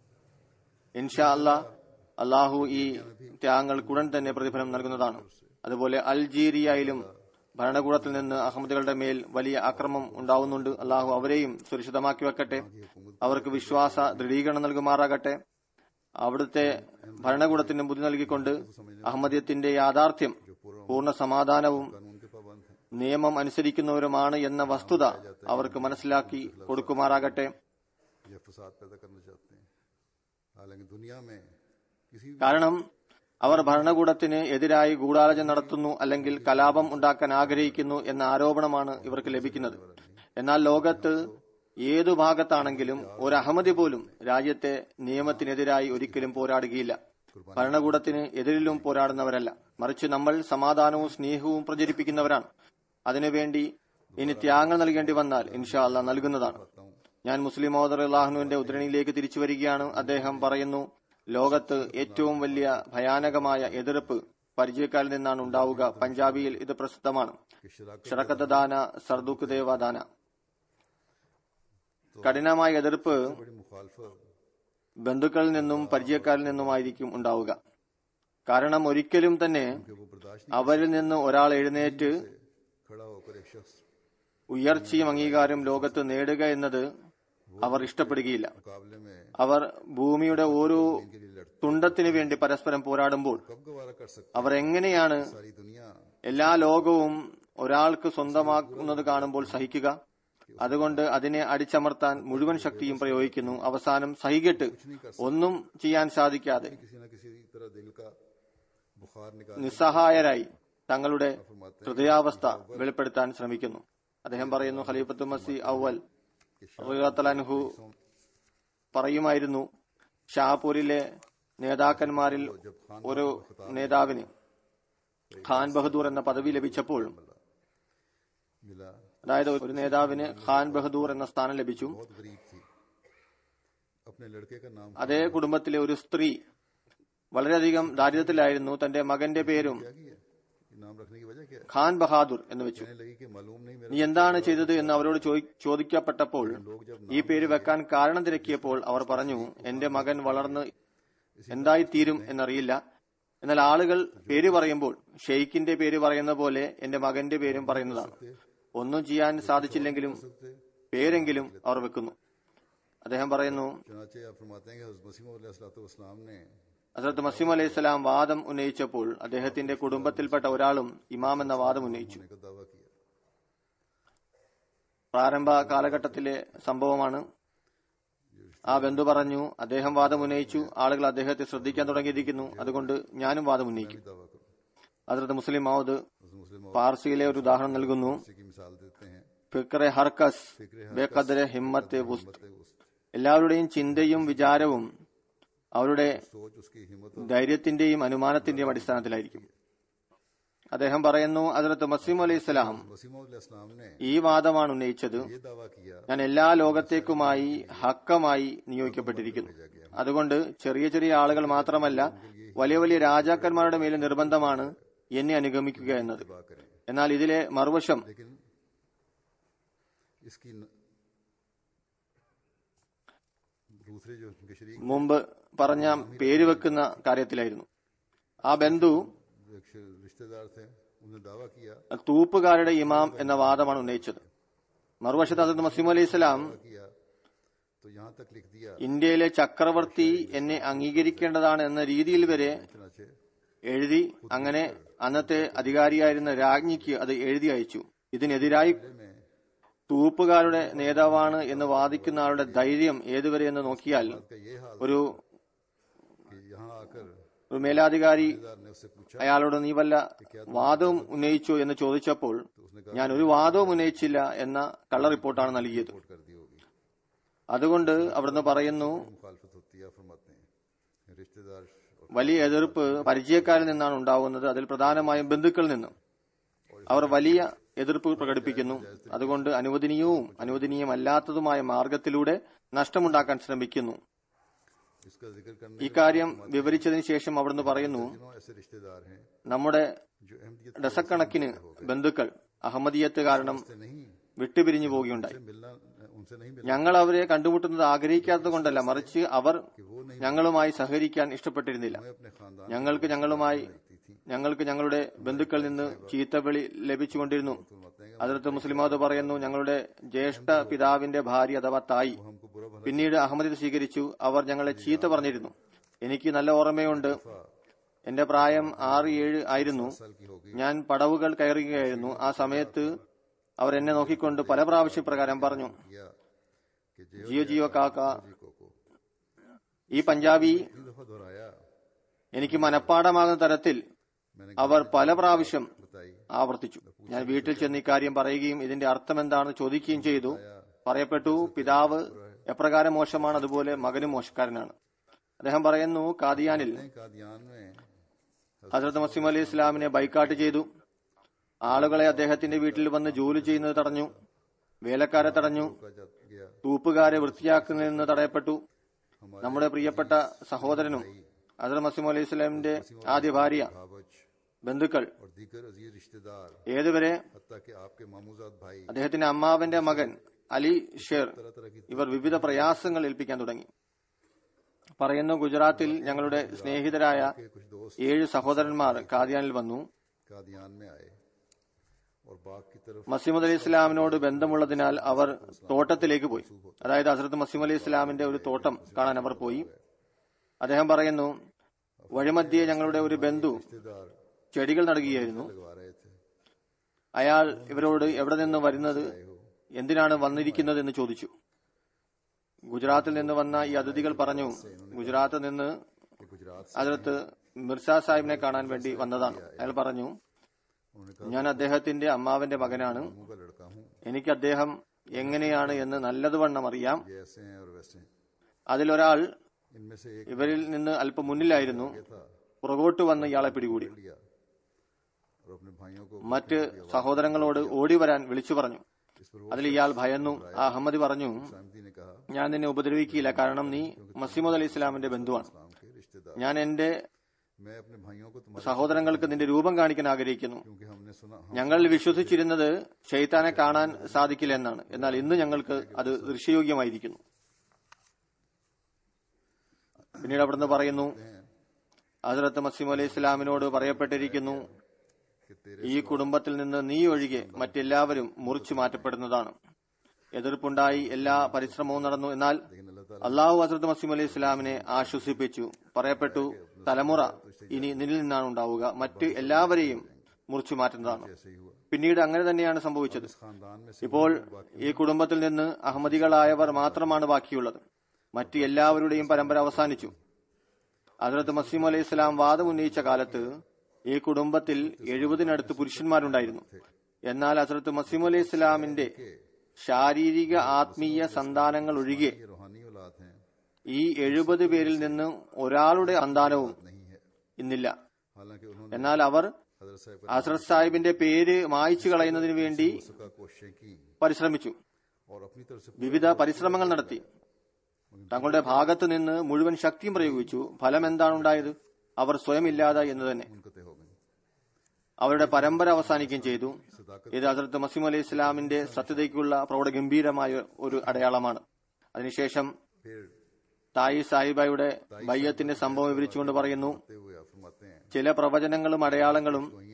ഇൻഷാ അല്ലാഹ് അള്ളാഹു ഈ ത്യാഗങ്ങൾക്ക് ഉടൻ തന്നെ പ്രതിഫലം നൽകുന്നതാണ്. അതുപോലെ അൾജീരിയയിലും ഭരണകൂടത്തിൽ നിന്ന് അഹമ്മദികളുടെ മേൽ വലിയ ആക്രമണം ഉണ്ടാവുന്നുണ്ട്. അള്ളാഹു അവരെയും സുരക്ഷിതമാക്കി വെക്കട്ടെ, അവർക്ക് വിശ്വാസ ദൃഢീകരണം നൽകുമാറാകട്ടെ. അവിടുത്തെ ഭരണകൂടത്തിന് ബുദ്ധി നൽകിക്കൊണ്ട് അഹമ്മദിയത്തിന്റെ യാഥാർത്ഥ്യം പൂർണ്ണ സമാധാനവും कानून के पाबंद हैं, നിയമം അനുസരിക്കുന്നവരുമാണ് എന്ന വസ്തുത അവർക്ക് മനസ്സിലാക്കി കൊടുക്കുമാറാകട്ടെ. ये फसाद पैदा करना चाहते हैं. हालांकि दुनिया में किसी भी കാരണം അവർ ഭരണകൂടത്തിന് എതിരായി ഗൂഢാലോചന നടത്തുന്നു അല്ലെങ്കിൽ കലാപം ഉണ്ടാക്കാൻ ആഗ്രഹിക്കുന്നു എന്ന ആരോപണമാണ് ഇവർക്ക് ലഭിക്കുന്നത്. എന്നാൽ ലോകത്ത് ഏതു ഭാഗത്താണെങ്കിലും ഒരു അഹമ്മദി പോലും രാജ്യത്തെ നിയമത്തിനെതിരായി ഒരിക്കലും പോരാടുകയില്ല. ഭരണകൂടത്തിന് എതിരിലും പോരാടുന്നവരല്ല, മറിച്ച് നമ്മൾ സമാധാനവും സ്നേഹവും പ്രചരിപ്പിക്കുന്നവരാണ്. അതിനുവേണ്ടി ഇനി ത്യാഗങ്ങൾ നൽകേണ്ടി വന്നാൽ ഇൻഷാ അല്ലാഹ് നൽകുന്നതാണ്. ഞാൻ മുസ്ലിം മൗദർ അള്ളാഹുനുവിന്റെ ഉദ്ധരണിയിലേക്ക് തിരിച്ചു വരികയാണ്. അദ്ദേഹം പറയുന്നു, ലോകത്ത് ഏറ്റവും വലിയ ഭയാനകമായ എതിർപ്പ് പരിചയക്കാരിൽ നിന്നാണ് ഉണ്ടാവുക. പഞ്ചാബിയിൽ ഇത് പ്രസിദ്ധമാണ്. ഷറക്കത്ത് ദാന സർദുക്ക് ദേവ ദാന. കഠിനമായ എതിർപ്പ് बड़ी मुखालफत ബന്ധുക്കളിൽ നിന്നും പരിചയക്കാരിൽ നിന്നുമായിരിക്കും ഉണ്ടാവുക. കാരണം ഒരിക്കലും തന്നെ कि वो बर्दाश्त അവരിൽ നിന്ന് ഒരാൾ എഴുന്നേറ്റ് नहीं खड़ा होकर एक शख्स ഉയർച്ചയും അംഗീകാരം ലോകത്ത് നേടുക എന്നത് അവർ ഇഷ്ടപ്പെടുകയില്ല. मुकाबले में അവർ ഭൂമിയുടെ ഓരോ इनके लिए लड़ते തുണ്ടത്തിനു വേണ്ടി പരസ്പരം പോരാടുമ്പോൾ कब गवारा कर सकते അവർ എങ്ങനെയാണ് सारी दुनिया എല്ലാ ലോകവും ഒരാൾക്ക് സ്വന്തമാക്കുന്നത് കാണുമ്പോൾ സഹിക്കുക? അതുകൊണ്ട് അതിനെ അടിച്ചമർത്താൻ മുഴുവൻ ശക്തിയും പ്രയോഗിക്കുന്നു. അവസാനം സഹികെട്ട് ഒന്നും ചെയ്യാൻ സാധിക്കാതെ किसी न किसी तरह दिल का बुखार निकाल നിസ്സഹായരായി തങ്ങളുടെ ഹൃദയാവസ്ഥ വെളിപ്പെടുത്താൻ ശ്രമിക്കുന്നു. അദ്ദേഹം പറയുന്നു, ഖലീഫത്തുൽ മസീഹ് അവ്വൽ റളിയല്ലാഹു അൻഹു പറയുമായിരുന്നു, ഷാപൂരിലെ നേതാക്കന്മാരിൽ ഒരു നേതാവിന് ഖാൻ ബഹദൂർ എന്ന പദവി ലഭിച്ചപ്പോൾ, मिला അതായത് ഒരു നേതാവിന് ഖാൻ ബഹദൂർ എന്ന സ്ഥാനം ലഭിച്ചു. बहुत गरीब थी. अपने लड़के का नाम അതേ കുടുംബത്തിലെ ഒരു സ്ത്രീ വളരെയധികം ദാരിദ്ര്യത്തിലായിരുന്നു. തന്റെ മകന്റെ പേരും क्या किया? ये नाम रखने की वजह क्या है? ഖാൻ ബഹാദൂർ എന്ന് വെച്ചു. कहने लगी कि मालूम नहीं നീ मेरा എന്താണ് ചെയ്തത് എന്ന് അവരോട് ചോദിക്കപ്പെട്ടപ്പോൾ लोग जब ഈ പേര് വെക്കാൻ കാരണം തിരക്കിയപ്പോൾ അവർ പറഞ്ഞു, എന്റെ മകൻ വളർന്ന് എന്തായി തീരും എന്നറിയില്ല. എന്നാൽ ആളുകൾ പേര് പറയുമ്പോൾ ഷെയ്ഖിന്റെ പേര് പറയുന്ന പോലെ എന്റെ മകന്റെ പേരും പറയുന്നതാണ്. ഒന്നും ചെയ്യാൻ സാധിച്ചില്ലെങ്കിലും പേരെങ്കിലും അവർ വെക്കുന്നു. അദ്ദേഹം പറയുന്നു, चुनाचे आप फरमाते हैं कि हज़रत मसीह मौद अलैहिस्सलाम ने ഹസ്രത്ത് മസീം അലൈഹിസ്സലാം വാദം ഉന്നയിച്ചപ്പോൾ അദ്ദേഹത്തിന്റെ കുടുംബത്തിൽപ്പെട്ട ഒരാളും ഇമാം എന്ന വാദം ഉന്നയിച്ചു. होने का दावा किया. പ്രാരംഭ കാലഘട്ടത്തിലെ സംഭവമാണ്. ആ ബന്ധു പറഞ്ഞു, അദ്ദേഹം വാദം ഉന്നയിച്ചു, ആളുകൾ അദ്ദേഹത്തെ ശ്രദ്ധിക്കാൻ തുടങ്ങിയിരിക്കുന്നു, അതുകൊണ്ട് ഞാനും വാദം ഉന്നയിക്കും. दावा करो. ഹസ്രത്ത് മുസ്ലിം മൗദ് हज़रत मुस्लिम मौद പാർസിയിലെ ഒരു ഉദാഹരണം നൽകുന്നു. की मिसाल देते हैं. ഫിക്രെ ഹർക്കസ് ബേഖദരെ ഹിമ്മത്തെ വുസ്ത്. എല്ലാവരുടെയും ചിന്തയും വിചാരവും അവരുടെ सोच उसकी हिम्मत ധൈര്യത്തിന്റെയും അനുമാനത്തിന്റെയും അടിസ്ഥാനത്തിലായിരിക്കും. അദ്ദേഹം പറയുന്നു, ഹസ്രത്ത് മസീം അലൈഹിസ്സലാം मसीह मौद अलैहिस्सलाम ने ഈ വാദമാണ് ഉന്നയിച്ചത്, ये दावा किया ഞാൻ എല്ലാ ലോകത്തേക്കുമായി ഹക്കമായി നിയോഗിക്കപ്പെട്ടിരിക്കുന്നു. അതുകൊണ്ട് ചെറിയ ചെറിയ ആളുകൾ മാത്രമല്ല, വലിയ വലിയ രാജാക്കന്മാരുടെ മേലെ നിർബന്ധമാണ് എന്നെ അനുഗമിക്കുക എന്നത്. दबा करें. എന്നാൽ ഇതിലെ മറുവശം लेकिन इसकी दूसरे जो उनके शरीक മുമ്പ് പറഞ്ഞ പേര് വെക്കുന്ന കാര്യത്തിലായിരുന്നു. ആ ബന്ധു एक रिश्तेदार थे उन्होंने दावा किया തൂപ്പുകാരുടെ ഇമാം എന്ന വാദമാണ് ഉന്നയിച്ചത്. മറുവശത്ത് ഹസ്രത്ത് മസീഹ് അലൈഹി സ്വലാം किया तो यहाँ तक लिख दिया ഇന്ത്യയിലെ ചക്രവർത്തി എന്നെ അംഗീകരിക്കേണ്ടതാണ് എന്ന രീതിയിൽ വരെ चनाचे എഴുതി. അങ്ങനെ അന്നത്തെ അധികാരിയായിരുന്ന രാജ്ഞിക്ക് അത് എഴുതി അയച്ചു. ഇതിനെതിരായി में തൂപ്പുകാരുടെ നേതാവാണ് എന്ന് വാദിക്കുന്ന ആളുടെ ധൈര്യം ഏതുവരെ എന്ന് നോക്കിയാൽ का ये हाल ഒരു कि यहाँ आकर ഒരു മേലാധികാരി सरदार ने उससे पूछा അയാളോട് നീ വല്ല വാദവും ഉന്നയിച്ചോ എന്ന് ചോദിച്ചപ്പോൾ ഞാൻ ഒരു വാദവും ഉന്നയിച്ചില്ല എന്ന കള്ള റിപ്പോർട്ടാണ് നൽകിയത്. रिपोर्ट कर दी होगी അതുകൊണ്ട് അവിടുന്ന് പറയുന്നു, मुखालफत होती है फरमाते हैं रिश्तेदार और വലിയ എതിർപ്പ് പരിചയക്കാരിൽ നിന്നാണ് ഉണ്ടാവുന്നത്, അതിൽ പ്രധാനമായും ബന്ധുക്കളിൽ നിന്നും. അവർ വലിയ എതിർപ്പ് പ്രകടിപ്പിക്കുന്നു. അതുകൊണ്ട് അനുവദനീയവും അനുവദനീയമല്ലാത്തതുമായ മാർഗത്തിലൂടെ നഷ്ടമുണ്ടാക്കാൻ ശ്രമിക്കുന്നു. इसका जिक्र करने ഇക്കാര്യം വിവരിച്ചതിന് ശേഷം അവിടുന്ന് പറയുന്നു, जिन्हों ऐसे रिश्तेदार हैं നമ്മുടെ जो अहमदियत ഡസക്കണക്കിന് ബന്ധുക്കൾ അഹമ്മദിയത്ത് കാരണം से नहीं വിട്ടുപിരിഞ്ഞു പോവുകയുണ്ടായി. मिलना उनसे नहीं मिलना ഞങ്ങൾ അവരെ കണ്ടുമുട്ടുന്നത് ആഗ്രഹിക്കാത്തത് കൊണ്ടല്ല, മറിച്ച് അവർ कि वो नहीं ഞങ്ങളുമായി സഹകരിക്കാൻ ഇഷ്ടപ്പെട്ടിരുന്നില്ല. हमें अपने खानदान ഞങ്ങൾക്ക് ഞങ്ങളുടെ ബന്ധുക്കളിൽ നിന്ന് ചീത്തവിളി ലഭിച്ചുകൊണ്ടിരുന്നു. അതിർത്ത് മുസ്ലിമാത് പറയുന്നു, ഞങ്ങളുടെ ജ്യേഷ്ഠ പിതാവിന്റെ ഭാര്യ അഥവാ തായി हमको बुरा भला പിന്നീട് അഹമ്മദിയത്ത് സ്വീകരിച്ചു. അവർ ഞങ്ങളെ ചീത്ത പറഞ്ഞിരുന്നു. എനിക്ക് നല്ല ഓർമ്മയുണ്ട്, എന്റെ പ്രായം 6-7 ആയിരുന്നു. साल की होगी ഞാൻ പടവുകൾ കയറുകയായിരുന്നു. ആ സമയത്ത് അവർ എന്നെ നോക്കിക്കൊണ്ട് പല പ്രാവശ്യം പ്രകാരം പറഞ്ഞു, किया कि ജിയോ ജിയോ കാക്ക. को ഈ പഞ്ചാബി तीन दफा दोहराया എനിക്ക് മനഃപ്പാടമാകുന്ന തരത്തിൽ मैंने അവർ പല പ്രാവശ്യം बताई ആവർത്തിച്ചു. ഞാൻ വീട്ടിൽ ചെന്ന് ഇക്കാര്യം പറയുകയും ഇതിന്റെ അർത്ഥം എന്താണെന്ന് ചോദിക്കുകയും ചെയ്തു. പറയപ്പെട്ടു, പിതാവ് എപ്രകാരം മോശമാണ് അതുപോലെ മകനും മോശക്കാരനാണ്. അദ്ദേഹം പറയുന്നു, കാദിയാനിൽ कादियान में ഹസ്രത്ത് മസീഹ് അലൈഹി ഇസ്ലാമിനെ ബൈക്കാട്ട് ചെയ്തു. ആളുകളെ അദ്ദേഹത്തിന്റെ വീട്ടിൽ വന്ന് ജോലി ചെയ്യുന്നത് തടഞ്ഞു, വേലക്കാരെ തടഞ്ഞു, गया തൂപ്പുകാരെ വൃത്തിയാക്കുന്നതിൽ നിന്ന് തടയപ്പെട്ടു. നമ്മുടെ പ്രിയപ്പെട്ട സഹോദരനും ഹസ്രത്ത് മസീഹ് അലൈഹി ഇസ്ലാമിന്റെ ആദ്യ ഭാര്യ, भावच ബന്ധുക്കൾ, और दीगर अजीज रिश्तेदार ഏതുവരെ हत्ता कि आपके मामूजात भाई അദ്ദേഹത്തിന്റെ അമ്മാവന്റെ മകൻ അലി ഷേർ तरह तरह की ഇവർ വിവിധ പ്രയാസങ്ങൾ ഏൽപ്പിക്കാൻ തുടങ്ങി. പറയുന്നു, ഗുജറാത്തിൽ ഞങ്ങളുടെ സ്നേഹിതരായ के कुछ दोस्त 7 സഹോദരന്മാർ കാദിയാനിൽ വന്നു. कादियान में आए और बाग की तरफ മസീഹ് അലൈഹി ഇസ്ലാമിനോട് ബന്ധമുള്ളതിനാൽ അവർ തോട്ടത്തിലേക്ക് പോയി. അതായത് ഹസ്രത്ത് മസീഹ് അലൈഹി ഇസ്ലാമിന്റെ ഒരു തോട്ടം കാണാൻ അവർ പോയി. അദ്ദേഹം പറയുന്നു, വഴിമധ്യേ ഞങ്ങളുടെ ഒരു ബന്ധു रिश्तेदार ചെടികൾ നടുകയായിരുന്നു. लगवा रहे थे അയാൾ ഇവരോട് എവിടെ നിന്ന് വരുന്നത്, എന്തിനാണ് വന്നിരിക്കുന്നത് എന്ന് ചോദിച്ചു. ഗുജറാത്തിൽ നിന്ന് വന്ന ഈ അതിഥികൾ പറഞ്ഞു, ഗുജറാത്തിൽ നിന്ന് कि गुजरात से ഹസ്രത്ത് മിർസ സാഹിബിനെ കാണാൻ വേണ്ടി വന്നതാണ്. അയാൾ പറഞ്ഞു, उन्होंने कहा ഞാൻ അദ്ദേഹത്തിന്റെ അമ്മാവന്റെ മകനാണ്. मुंह का लड़का हूँ എനിക്ക് അദ്ദേഹം എങ്ങനെയാണ് എന്ന് നല്ലതുവണ്ണം അറിയാം. ये ऐसे हैं और वैसे हैं അതിലൊരാൾ इनमें से एक ഇവരിൽ നിന്ന് അല്പം മുന്നിലായിരുന്നു. ये था പുറകോട്ട് വന്ന് ഇയാളെ പിടികൂടി. लिया और अपने भाइयों को മറ്റ് സഹോദരങ്ങളോട് ഓടി വരാൻ വിളിച്ചു പറഞ്ഞു. इस पर वो അതിൽ ഇയാൾ ഭയന്നു. ആ അഹമ്മദി പറഞ്ഞു, सामदी ने कहा ഞാൻ നിന്നെ ഉപദ്രവിക്കില്ല, കാരണം നീ മസീഹ് അലൈഹി ഇസ്ലാമിന്റെ ബന്ധുവാണ്. इस्लाम के रिश्तेदार ഞാൻ എന്റെ मैं अपने भाइयों को तुम्हारे സഹോദരങ്ങൾക്ക് നിന്റെ രൂപം കാണിക്കാൻ ആഗ്രഹിക്കുന്നു. क्योंकि हमने सुना ഞങ്ങൾ വിശ്വസിച്ചിരുന്നത് ഷെയ്ത്താനെ കാണാൻ സാധിക്കില്ല എന്നാണ്. എന്നാൽ ഇന്ന് ഞങ്ങൾക്ക് അത് ദൃശ്യയോഗ്യമായിരിക്കുന്നു. പിന്നീട് അവിടുന്ന് പറയുന്നു, ഹസ്രത്ത് മസീഹ് അലൈഹി ഇസ്ലാമിനോട് പറയപ്പെട്ടിരിക്കുന്നു, कि तेरे ഈ കുടുംബത്തിൽ നിന്ന് നീ ഒഴികെ മറ്റെല്ലാവരും മുറിച്ചു മാറ്റപ്പെടുന്നതാണ്. എതിർപ്പുണ്ടായി, എല്ലാ പരിശ്രമവും നടന്നു. എന്നാൽ लेकिन अल्लाह ताला അള്ളാഹു ഹസ്രത്ത് മസീഹ് അലൈഹി ഇസ്ലാമിനെ ആശ്വസിപ്പിച്ചു. പറയപ്പെട്ടു, തലമുറ ഇനി നിന്നിൽ നിന്നാണ് ഉണ്ടാവുക, മറ്റ് എല്ലാവരെയും മുറിച്ചു മാറ്റുന്നതാണ്. ऐसे ही हुआ പിന്നീട് അങ്ങനെ തന്നെയാണ് സംഭവിച്ചത്. इस खानदान में से ഇപ്പോൾ ഈ കുടുംബത്തിൽ നിന്ന് അഹമ്മദികളായവർ മാത്രമാണ് ബാക്കിയുള്ളത്. മറ്റ് എല്ലാവരുടെയും പരമ്പര അവസാനിച്ചു. ഹസ്രത്ത് മസീഹ് അലൈഹി ഇസ്ലാം വാദം ഉന്നയിച്ച കാലത്ത് ഈ കുടുംബത്തിൽ 70-നടുത്ത് പുരുഷന്മാരുണ്ടായിരുന്നു. എന്നാൽ ഹസ്രത്ത് മസീഹ് അലൈഹി ഇസ്ലാമിന്റെ ശാരീരിക ആത്മീയ സന്താനങ്ങൾ ഒഴികെ ये रूहानी औलाद हैं ഈ 70 പേരിൽ നിന്ന് ഒരാളുടെ സന്താനവും नहीं है ഇന്നില്ല. हालांकि उन्होंने എന്നാൽ അവർ हजरत साहब ഹസ്രത്ത് സാഹിബിന്റെ പേര് മായ്ച്ചു കളയുന്നതിന് വേണ്ടി का कोशिशें की പരിശ്രമിച്ചു, और अपनी तरफ से വിവിധ പരിശ്രമങ്ങൾ നടത്തി. തങ്ങളുടെ ഭാഗത്ത് നിന്ന് മുഴുവൻ ശക്തിയും പ്രയോഗിച്ചു. ഫലം എന്താണ് ഉണ്ടായത്? അവർ സ്വയം ഇല്ലാതായി എന്ന് തന്നെ. मुनक़ते हो गए അവരുടെ പരമ്പര അവസാനിക്കുകയും ചെയ്തു. ഇത് ഹസ്രത്ത് മസീഹ് അലൈഹി ഇസ്ലാമിന്റെ സത്യതയ്ക്കുള്ള പ്രൗഢഗംഭീരമായ ഒരു അടയാളമാണ്. അതിനുശേഷം फिर തായി സാഹിബയുടെ ബയ്യത്തിന്റെ സംഭവം വിവരിച്ചുകൊണ്ട് പറയുന്നു, हुए आप फरमाते हैं ചില പ്രവചനങ്ങളും അടയാളങ്ങളും गोइयां और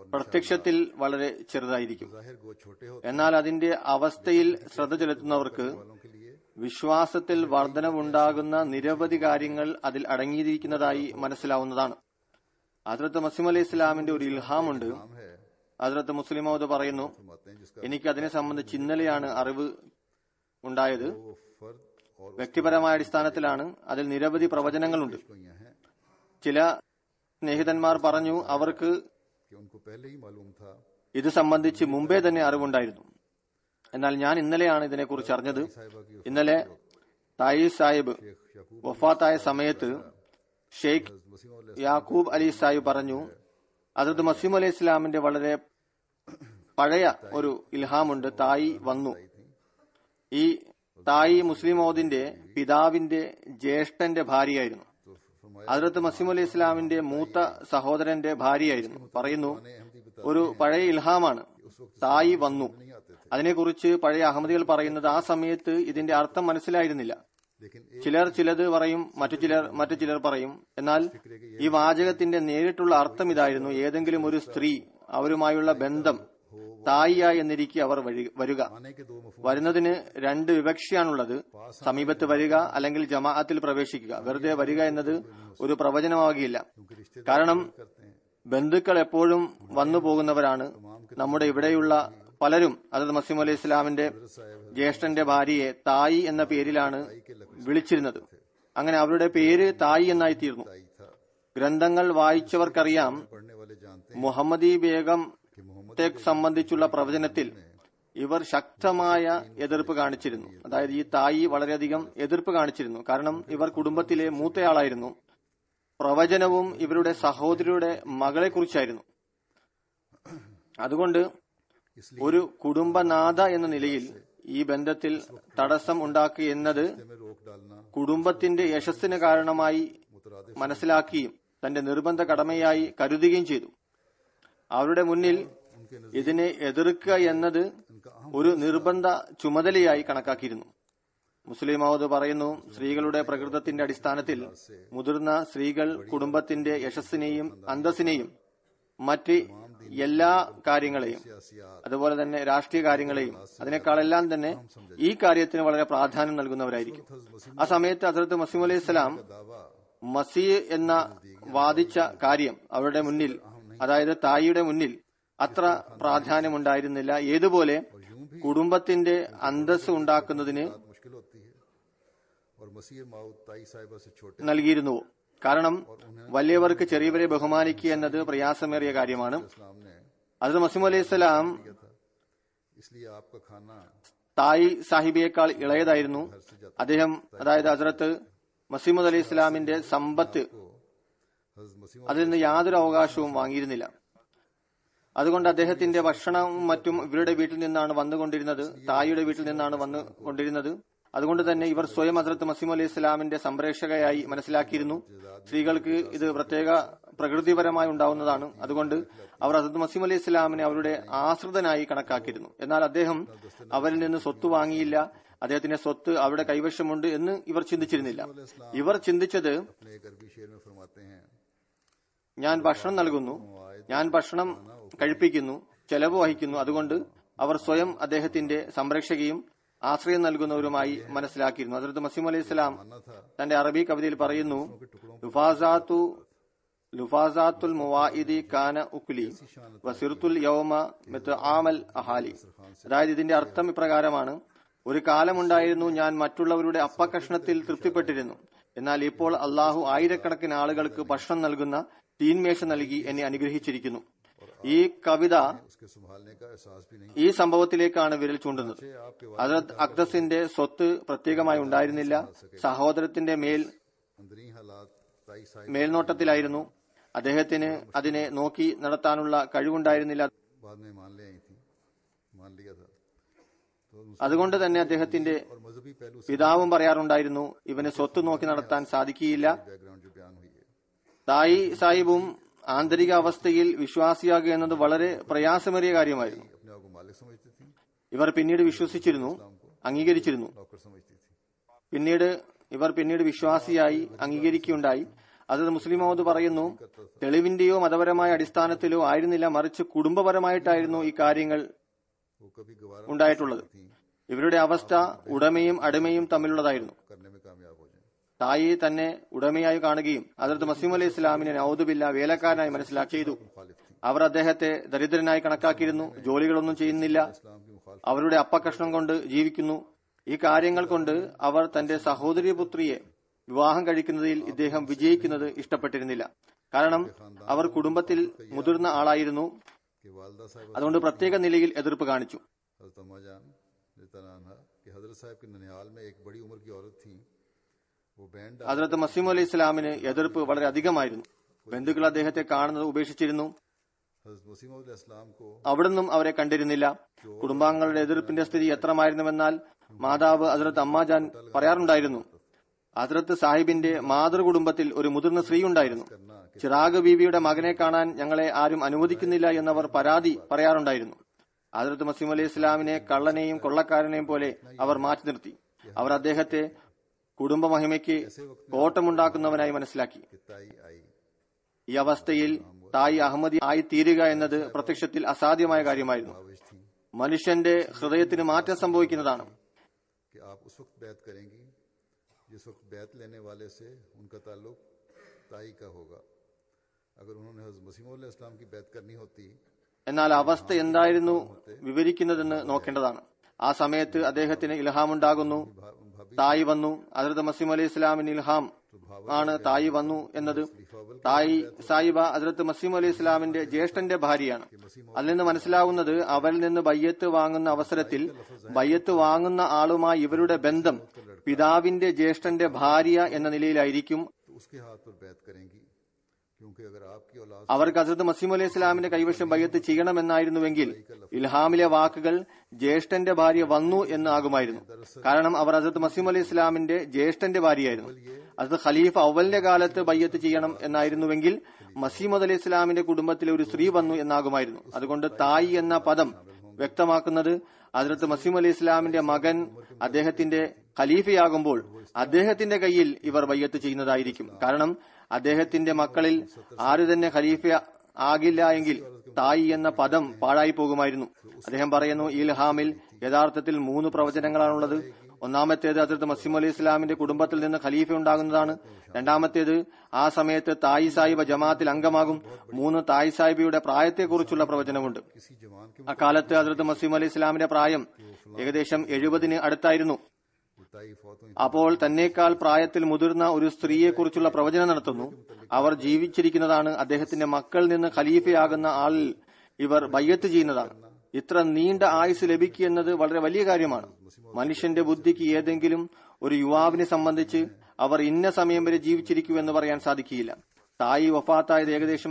പ്രത്യക്ഷത്തിൽ വളരെ ചെറുതായിരിക്കും. जाहिर गो छोटे होते എന്നാൽ അതിന്റെ അവസ്ഥയിൽ ശ്രദ്ധ ചെലുത്തുന്നവർക്ക് वालों के लिए വിശ്വാസത്തിൽ വർധനവുണ്ടാകുന്ന നിരവധി കാര്യങ്ങൾ അതിൽ അടങ്ങിയിരിക്കുന്നതായി മനസ്സിലാവുന്നതാണ്. ഹദ്രത്ത് മസീഹ് അലൈഹി ഇസ്ലാമിന്റെ ഒരു ഇൽഹാമുണ്ട്. नाम है ഹദ്രത്ത് മുസ്ലിം മൗദ് പറയുന്നു, फरमाते हैं जिसका എനിക്ക് അതിനെ സംബന്ധിച്ച് ഇന്നലെയാണ് അറിവ് ഉണ്ടായത്. वो फर्द और വ്യക്തിപരമായ അടിസ്ഥാനത്തിലാണ്. അതിൽ നിരവധി പ്രവചനങ്ങളുണ്ട്. उसको यहाँ है ചില സ്നേഹിതന്മാർ പറഞ്ഞു അവർക്ക് कि उनको पहले ही मालूम था ഇത് സംബന്ധിച്ച് മുമ്പേ തന്നെ അറിവുണ്ടായിരുന്നു. എന്നാൽ ഞാൻ ഇന്നലെയാണ് ഇതിനെക്കുറിച്ച് അറിഞ്ഞത്. साहिबा की ഇന്നലെ തായി സാഹിബ് शेख याकूब വഫാത്തായ സമയത്ത് ഷെയ്ഖ് मसीह യാക്കൂബ് അലി സാഹിബ് പറഞ്ഞു, ഹദ്രത്ത് മസീഹ് അലൈഹി ഇസ്ലാമിന്റെ വളരെ പഴയ ഒരു ഇൽഹാമുണ്ട്. തായി വന്നു. ഈ തായി മുസ്ലിം മൗദിന്റെ പിതാവിന്റെ ജ്യേഷ്ഠന്റെ ഭാര്യയായിരുന്നു. तो फरमाया ഹദ്രത്ത് മസീഹ് അലൈഹി ഇസ്ലാമിന്റെ മൂത്ത സഹോദരന്റെ ഭാര്യയായിരുന്നു. പറയുന്നു, अहमदी बता ഒരു പഴയ ഇൽഹാമാണ്. തായി വന്നു. नहीं आते थे അതിനെക്കുറിച്ച് പഴയ അഹമ്മദികൾ പറയുന്നത് ആ സമയത്ത് ഇതിന്റെ അർത്ഥം മനസ്സിലായിരുന്നില്ല. लेकिन ചിലർ ചിലത് പറയും, മറ്റു ചിലർ പറയും. എന്നാൽ ഈ വാചകത്തിന്റെ നേരിട്ടുള്ള അർത്ഥം ഇതായിരുന്നു: ഏതെങ്കിലും ഒരു സ്ത്രീ അവരുമായുള്ള ബന്ധം തായിയായി എന്നിരിക്കെ അവർ വരിക. आने के दो मफहूम വരുന്നതിന് രണ്ട് വിവക്ഷയാണുള്ളത്: സമീപത്ത് വരിക അല്ലെങ്കിൽ ജമാഅത്തിൽ പ്രവേശിക്കുക. വെറുതെ വരിക എന്നത് ഒരു പ്രവചനമാകില്ല. क्योंकि रिश्ते കാരണം करते हैं ബന്ധുക്കൾ എപ്പോഴും വന്നു പോകുന്നവരാണ്. നമ്മുടെ ഇവിടെയുള്ള പലരും ഹദ്രത്ത് മസീഹ് അലൈഹി ഇസ്ലാമിന്റെ ജ്യേഷ്ഠന്റെ ഭാര്യയെ തായി എന്ന പേരിലാണ് വിളിച്ചിരുന്നത്. അങ്ങനെ അവരുടെ പേര് തായി എന്നായി തീർന്നു. ताई था ഗ്രന്ഥങ്ങൾ വായിച്ചവർക്കറിയാം, पढ़ने वाले जानते മുഹമ്മദി ബേഗം कि मोहम्मद ത്തെ സംബന്ധിച്ചുള്ള പ്രവചനത്തിൽ ഇവർ ശക്തമായ എതിർപ്പ് കാണിച്ചിരുന്നു. അതായത് ഈ തായി വളരെയധികം എതിർപ്പ് കാണിച്ചിരുന്നു. കാരണം ഇവർ കുടുംബത്തിലെ മൂത്തയാളായിരുന്നു. പ്രവചനവും ഇവരുടെ സഹോദരിയുടെ മകളെക്കുറിച്ചായിരുന്നു. അതുകൊണ്ട് इसलिए ഒരു കുടുംബനാഥ എന്ന നിലയിൽ ഈ ബന്ധത്തിൽ തടസ്സം ഉണ്ടാക്കുക എന്നത് में रोक डालना കുടുംബത്തിന്റെ യശസ്സിന് കാരണമായി मुतरादिफ മനസ്സിലാക്കുകയും തന്റെ നിർബന്ധ കടമയായി കരുതുകയും ചെയ്തു. അവരുടെ മുന്നിൽ उनके ഇതിനെ എതിർക്കുക എന്നത് ഒരു നിർബന്ധ ചുമതലയായി കണക്കാക്കിയിരുന്നു. മുസ്ലിം മൗദ് പറയുന്നു, സ്ത്രീകളുടെ പ്രകൃതത്തിന്റെ അടിസ്ഥാനത്തിൽ മുതിർന്ന സ്ത്രീകൾ കുടുംബത്തിന്റെ യശസ്സിനെയും അന്തസ്സിനെയും മറ്റ് എല്ലാ കാര്യങ്ങളെയും सियासियात അതുപോലെ തന്നെ രാഷ്ട്രീയ കാര്യങ്ങളെയും അതിനേക്കാളെല്ലാം തന്നെ ഈ കാര്യത്തിന് വളരെ പ്രാധാന്യം നൽകുന്നവരായിരിക്കും. ആ സമയത്ത് ഹദ്രത്ത് മസീഹ് അലൈഹി ഇസ്ലാം दावा മസീഹ് എന്ന വാദിച്ച കാര്യം അവരുടെ മുന്നിൽ, അതായത് തായിയുടെ മുന്നിൽ അത്ര പ്രാധാന്യമുണ്ടായിരുന്നില്ല. ഏതുപോലെ കുടുംബത്തിന്റെ അന്തസ്സ് ഉണ്ടാക്കുന്നതിന് मुश्किल होती है और मसीह माउद ताई साहिबा से छोटे നൽകിയിരുന്നുവോ? കാരണം വലിയവർക്ക് ചെറിയവരെ ബഹുമാനിക്കുക എന്നത് പ്രയാസമേറിയ കാര്യമാണ്. इस्लाम ने ഹദ്രത്ത് മസീഹ് അലൈഹി ഇസ്ലാം किया था, इसलिए आपका खाना തായി സാഹിബിയേക്കാൾ ഇളയതായിരുന്നു. അദ്ദേഹം, അതായത് ഹസ്രത്ത് മസീഹ് അലൈഹി ഇസ്ലാമിന്റെ സമ്പത്ത് को हज़रत मसीह അതിൽ നിന്ന് യാതൊരു അവകാശവും വാങ്ങിയിരുന്നില്ല. അതുകൊണ്ട് അദ്ദേഹത്തിന്റെ ഭക്ഷണവും മറ്റും ഇവരുടെ വീട്ടിൽ നിന്നാണ് വന്നുകൊണ്ടിരുന്നത്, തായിയുടെ വീട്ടിൽ നിന്നാണ് വന്നുകൊണ്ടിരുന്നത്. അതുകൊണ്ട് തന്നെ ഇവർ സ്വയം ഹസ്രത്ത് മസീഹ് അലൈഹി ഇസ്ലാമിന്റെ സംരക്ഷകയായി മനസ്സിലാക്കിയിരുന്നു. സ്ത്രീകൾക്ക് ഇത് പ്രത്യേക പ്രകൃതിപരമായി ഉണ്ടാവുന്നതാണ്. അതുകൊണ്ട് അവർ ഹസ്രത്ത് മസീഹ് അലൈഹി ഇസ്ലാമിനെ അവരുടെ ആശ്രിതനായി കണക്കാക്കിയിരുന്നു. എന്നാൽ അദ്ദേഹം അവരിൽ നിന്ന് സ്വത്ത് വാങ്ങിയില്ല, അദ്ദേഹത്തിന്റെ സ്വത്ത് അവരുടെ കൈവശമുണ്ട് എന്ന് ഇവർ ചിന്തിച്ചിരുന്നില്ല. ഇവർ ചിന്തിച്ചത്, अपने एक अरबी शेर में फरमाते हैं ഞാൻ ഭക്ഷണം നൽകുന്നു, ഞാൻ ഭക്ഷണം കഴിപ്പിക്കുന്നു, ചെലവ് വഹിക്കുന്നു. അതുകൊണ്ട് അവർ സ്വയം അദ്ദേഹത്തിന്റെ സംരക്ഷകയും ആശ്രയം നൽകുന്നവരുമായി മനസ്സിലാക്കിയിരുന്നു. ഹദ്രത്ത് മസീഹ് അലൈഹി ഇസ്ലാം തന്റെ അറബി കവിതയിൽ പറയുന്നു, ലുഫാസാത്തുൽ മുവാഇദി കാന ഉക്ലി വസിർത്തുൽ യൗമ മിത്ആമൽ അഹാലി. അതായത് ഇതിന്റെ അർത്ഥം ഇപ്രകാരമാണ്: ഒരു കാലമുണ്ടായിരുന്നു ഞാൻ മറ്റുള്ളവരുടെ അപ്പക്കഷ്ണത്തിൽ തൃപ്തിപ്പെട്ടിരുന്നു, എന്നാൽ ഇപ്പോൾ അള്ളാഹു ആയിരക്കണക്കിന് ആളുകൾക്ക് ഭക്ഷണം നൽകുന്ന തീന്മേശ നൽകി എന്നെ അനുഗ്രഹിച്ചിരിക്കുന്നു. ഈ കവിത उसके संभालने का एहसास भी नहीं। ഈ സംഭവത്തിലേക്കാണ് വിരൽ ചൂണ്ടുന്നത്. आपके ഹദ്രത്ത് അഖ്ദസിന്റെ സ്വത്ത് പ്രത്യേകമായി ഉണ്ടായിരുന്നില്ല. സഹോദരത്തിന്റെ अंदरी हालात ताई साहिब മേൽനോട്ടത്തിലായിരുന്നു. അദ്ദേഹത്തിന് അതിനെ നോക്കി നടത്താനുള്ള കഴിവുണ്ടായിരുന്നില്ല. बाद में मान लिया था तो അതുകൊണ്ട് തന്നെ അദ്ദേഹത്തിന്റെ और मजहबी पहलू से പിതാവും പറയാറുണ്ടായിരുന്നു, ഇവന് സ്വത്ത് നോക്കി നടത്താൻ സാധിക്കുകയില്ല. बैकग्राउंड जो बयान हुई है തായി സാഹിബും ആന്തരിക അവസ്ഥയിൽ വിശ്വാസിയാകുക എന്നത് വളരെ പ്രയാസമേറിയ കാര്യമായിരുന്നു. अपने आप को मालिक समझती थी, ഇവർ പിന്നീട് വിശ്വസിച്ചിരുന്നു, അംഗീകരിച്ചിരുന്നു. नौकर समझती थी। ഇവർ പിന്നീട് വിശ്വാസിയായി അംഗീകരിക്കുകയുണ്ടായി. അത് മുസ്ലിം മൗദ് പറയുന്നു, തെളിവിന്റെയോ മതപരമായ അടിസ്ഥാനത്തിലോ ആയിരുന്നില്ല, മറിച്ച് കുടുംബപരമായിട്ടായിരുന്നു ഈ കാര്യങ്ങൾ वो कभी गवारा ഉണ്ടായിട്ടുള്ളത്. ഇവരുടെ അവസ്ഥ ഉടമയും അടിമയും തമ്മിലുള്ളതായിരുന്നു. करने में कामयाब हो जाए। തായി തന്നെ ഉടമയായി കാണുകയും ഹദ്റത്ത് മസീഹ് അലൈഹി ഇസ്ലാമിനെ നഔദുബില്ല വേലക്കാരനായി മനസ്സിലാക്കി ചെയ്തു. मुखालिफ थी അവർ അദ്ദേഹത്തെ ദരിദ്രനായി കണക്കാക്കിയിരുന്നു. ജോലികളൊന്നും ചെയ്യുന്നില്ല, इस्लाम की मुखालिफ അവരുടെ അപ്പക്കഷ്ണം കൊണ്ട് ജീവിക്കുന്നു. ഈ കാര്യങ്ങൾ കൊണ്ട് അവർ തന്റെ സഹോദരി പുത്രിയെ വിവാഹം കഴിക്കുന്നതിൽ ഇദ്ദേഹം വിജയിക്കുന്നത് ഇഷ്ടപ്പെട്ടിരുന്നില്ല. കാരണം അവർ കുടുംബത്തിൽ മുതിർന്ന ആളായിരുന്നു. कि वालदा साहिब അതുകൊണ്ട് പ്രത്യേക നിലയിൽ എതിർപ്പ് കാണിച്ചു. हज़रत अम्मा जान रज़ियल्लाहु अन्हा कि हज़रत साहब के ननिहाल में एक बड़ी उम्र की औरत थी, वो बैंड ഹദ്റത്ത് മസീഹ് അലൈഹി ഇസ്ലാമിന് എതിർപ്പ് വളരെ അധികമായിരുന്നു. ബന്ധുക്കൾ അദ്ദേഹത്തെ കാണുന്നത് ഉപേക്ഷിച്ചിരുന്നു. हज़रत मसीह मौद अलैहिस्सलाम को അവിടുന്നും അവരെ കണ്ടിരുന്നില്ല. കുടുംബാംഗങ്ങളുടെ എതിർപ്പിന്റെ സ്ഥിതി എത്രമായിരുന്നുവെന്നാൽ മാതാവ് ഹദ്റത്ത് അമ്മാജാൻ പറയാറുണ്ടായിരുന്നു, ഹദ്റത്ത് സാഹിബിന്റെ മാതൃകുടുംബത്തിൽ ഒരു മുതിർന്ന സ്ത്രീ ഉണ്ടായിരുന്നു. ചിറാഗ് ബീവിയുടെ മകനെ കാണാൻ ഞങ്ങളെ ആരും അനുവദിക്കുന്നില്ല എന്നവർ പരാതി പറയാറുണ്ടായിരുന്നു. ഹദ്റത്ത് മസീഹ് അലൈഹി ഇസ്ലാമിനെ കള്ളനെയും കൊള്ളക്കാരനെയും പോലെ അവർ മാറ്റി നിർത്തി. അവർ അദ്ദേഹത്തെ കുടുംബ മഹിമയ്ക്ക് കോട്ടമുണ്ടാക്കുന്നവനായി മനസ്സിലാക്കി. कि ताई आई ഈ അവസ്ഥയിൽ തായി അഹമ്മദി ആയി തീരുക എന്നത് പ്രത്യക്ഷത്തിൽ അസാധ്യമായ കാര്യമായിരുന്നു. आवेश थी മനുഷ്യന്റെ ഹൃദയത്തിന് മാറ്റം സംഭവിക്കുന്നതാണ്. कि आप उस वक्त बैत करेंगी जिस वक्त बैत लेने वाले से उनका ताल्लुक ताई का होगा। अगर उन्होंने हज़रत मसीह मौद अलैहिस्सलाम की बैत करनी होती എന്നാൽ അവസ്ഥ എന്തായിരുന്നു വിവരിക്കുന്നതെന്ന് നോക്കേണ്ടതാണ്. ആ സമയത്ത് അദ്ദേഹത്തിന് ഇൽഹാമുണ്ടാകുന്നു. തായി വന്നു. ഹദ്റത്ത് മസീഹ് അലൈഹി ഇസ്ലാമിന് ഇൽഹാം ആണ് തായി വന്നു എന്നത്. തായി സായിബ ഹദ്റത്ത് മസീഹ് അലൈഹി ഇസ്ലാമിന്റെ ജ്യേഷ്ഠന്റെ ഭാര്യയാണ്. അതിൽ നിന്ന് മനസ്സിലാവുന്നത് അവരിൽ നിന്ന് ബയ്യത്ത് വാങ്ങുന്ന അവസരത്തിൽ ബയ്യത്ത് വാങ്ങുന്ന ആളുമായി ഇവരുടെ ബന്ധം പിതാവിന്റെ ജ്യേഷ്ഠന്റെ ഭാര്യ എന്ന നിലയിലായിരിക്കും. तो उसके हाथ पर बैत करेंगी, क्योंकि अगर आपकी औलाद അവർക്ക് ഹദ്റത്ത് മസീഹ് അലൈഹി ഇസ്ലാമിന്റെ കൈവശം ബയ്യത്ത് ചെയ്യണമെന്നായിരുന്നുവെങ്കിൽ ഇൽഹാമിലെ വാക്കുകൾ ജ്യേഷ്ഠന്റെ ഭാര്യ വന്നു എന്ന് ആകുമായിരുന്നു. കാരണം അവർ ഹദ്റത്ത് മസീഹ് അലൈഹി ഇസ്ലാമിന്റെ ജ്യേഷ്ഠന്റെ ഭാര്യയായിരുന്നു. ഹദ്റത്ത് ഖലീഫ അവലിന്റെ കാലത്ത് ബയ്യത്ത് ചെയ്യണം എന്നായിരുന്നുവെങ്കിൽ മസീഹ് അലൈഹി ഇസ്ലാമിന്റെ കുടുംബത്തിലെ ഒരു സ്ത്രീ വന്നു എന്നാകുമായിരുന്നു. അതുകൊണ്ട് തായി എന്ന പദം വ്യക്തമാക്കുന്നത് ഹദ്റത്ത് മസീഹ് അലൈഹി ഇസ്ലാമിന്റെ മകൻ അദ്ദേഹത്തിന്റെ ഖലീഫയാകുമ്പോൾ അദ്ദേഹത്തിന്റെ കയ്യിൽ ഇവർ ബയ്യത്ത് ചെയ്യുന്നതായിരിക്കും. കാരണം അദ്ദേഹത്തിന്റെ മക്കളിൽ ആര് തന്നെ ഖലീഫ ആകില്ല എങ്കിൽ തായി എന്ന പദം പാഴായി പോകുമായിരുന്നു. അദ്ദേഹം പറയുന്നു, ഇൽഹാമിൽ യഥാർത്ഥത്തിൽ 3 പ്രവചനങ്ങളാണുള്ളത്. ഒന്നാമത്തേത് ഹദ്റത്ത് മസീഹ് അലൈഹി ഇസ്ലാമിന്റെ കുടുംബത്തിൽ നിന്ന് ഖലീഫ ഉണ്ടാകുന്നതാണ്. രണ്ടാമത്തേത് ആ സമയത്ത് തായി സാഹിബ ജമാഅത്തിൽ അംഗമാകും. 3 തായി സാഹിബിയുടെ പ്രായത്തെക്കുറിച്ചുള്ള പ്രവചനമുണ്ട്. किसी जवान के അക്കാലത്ത് ഹദ്റത്ത് മസീഹ് അലൈഹി ഇസ്ലാമിന്റെ പ്രായം ഏകദേശം 70 അടുത്തായിരുന്നു. ताई फौत हुई അപ്പോൾ തന്നേക്കാൾ പ്രായത്തിൽ മുതിർന്ന ഒരു സ്ത്രീയെക്കുറിച്ചുള്ള പ്രവചനം നടത്തുന്നു. അവർ ജീവിച്ചിരിക്കുന്നതാണ്. അദ്ദേഹത്തിന്റെ മക്കളിൽ നിന്ന് ഖലീഫയാകുന്ന ആളിൽ ഇവർ ബയ്യത്ത് ചെയ്യുന്നതാണ്. ഇത്ര നീണ്ട ആയുസ് ലഭിക്കുക എന്നത് വളരെ വലിയ കാര്യമാണ്. മനുഷ്യന്റെ ബുദ്ധിക്ക് ഏതെങ്കിലും ഒരു യുവാവിനെ സംബന്ധിച്ച് അവർ ഇന്ന സമയം വരെ ജീവിച്ചിരിക്കൂ എന്ന് പറയാൻ സാധിക്കില്ല. തായി വഫാത്തായത് ഏകദേശം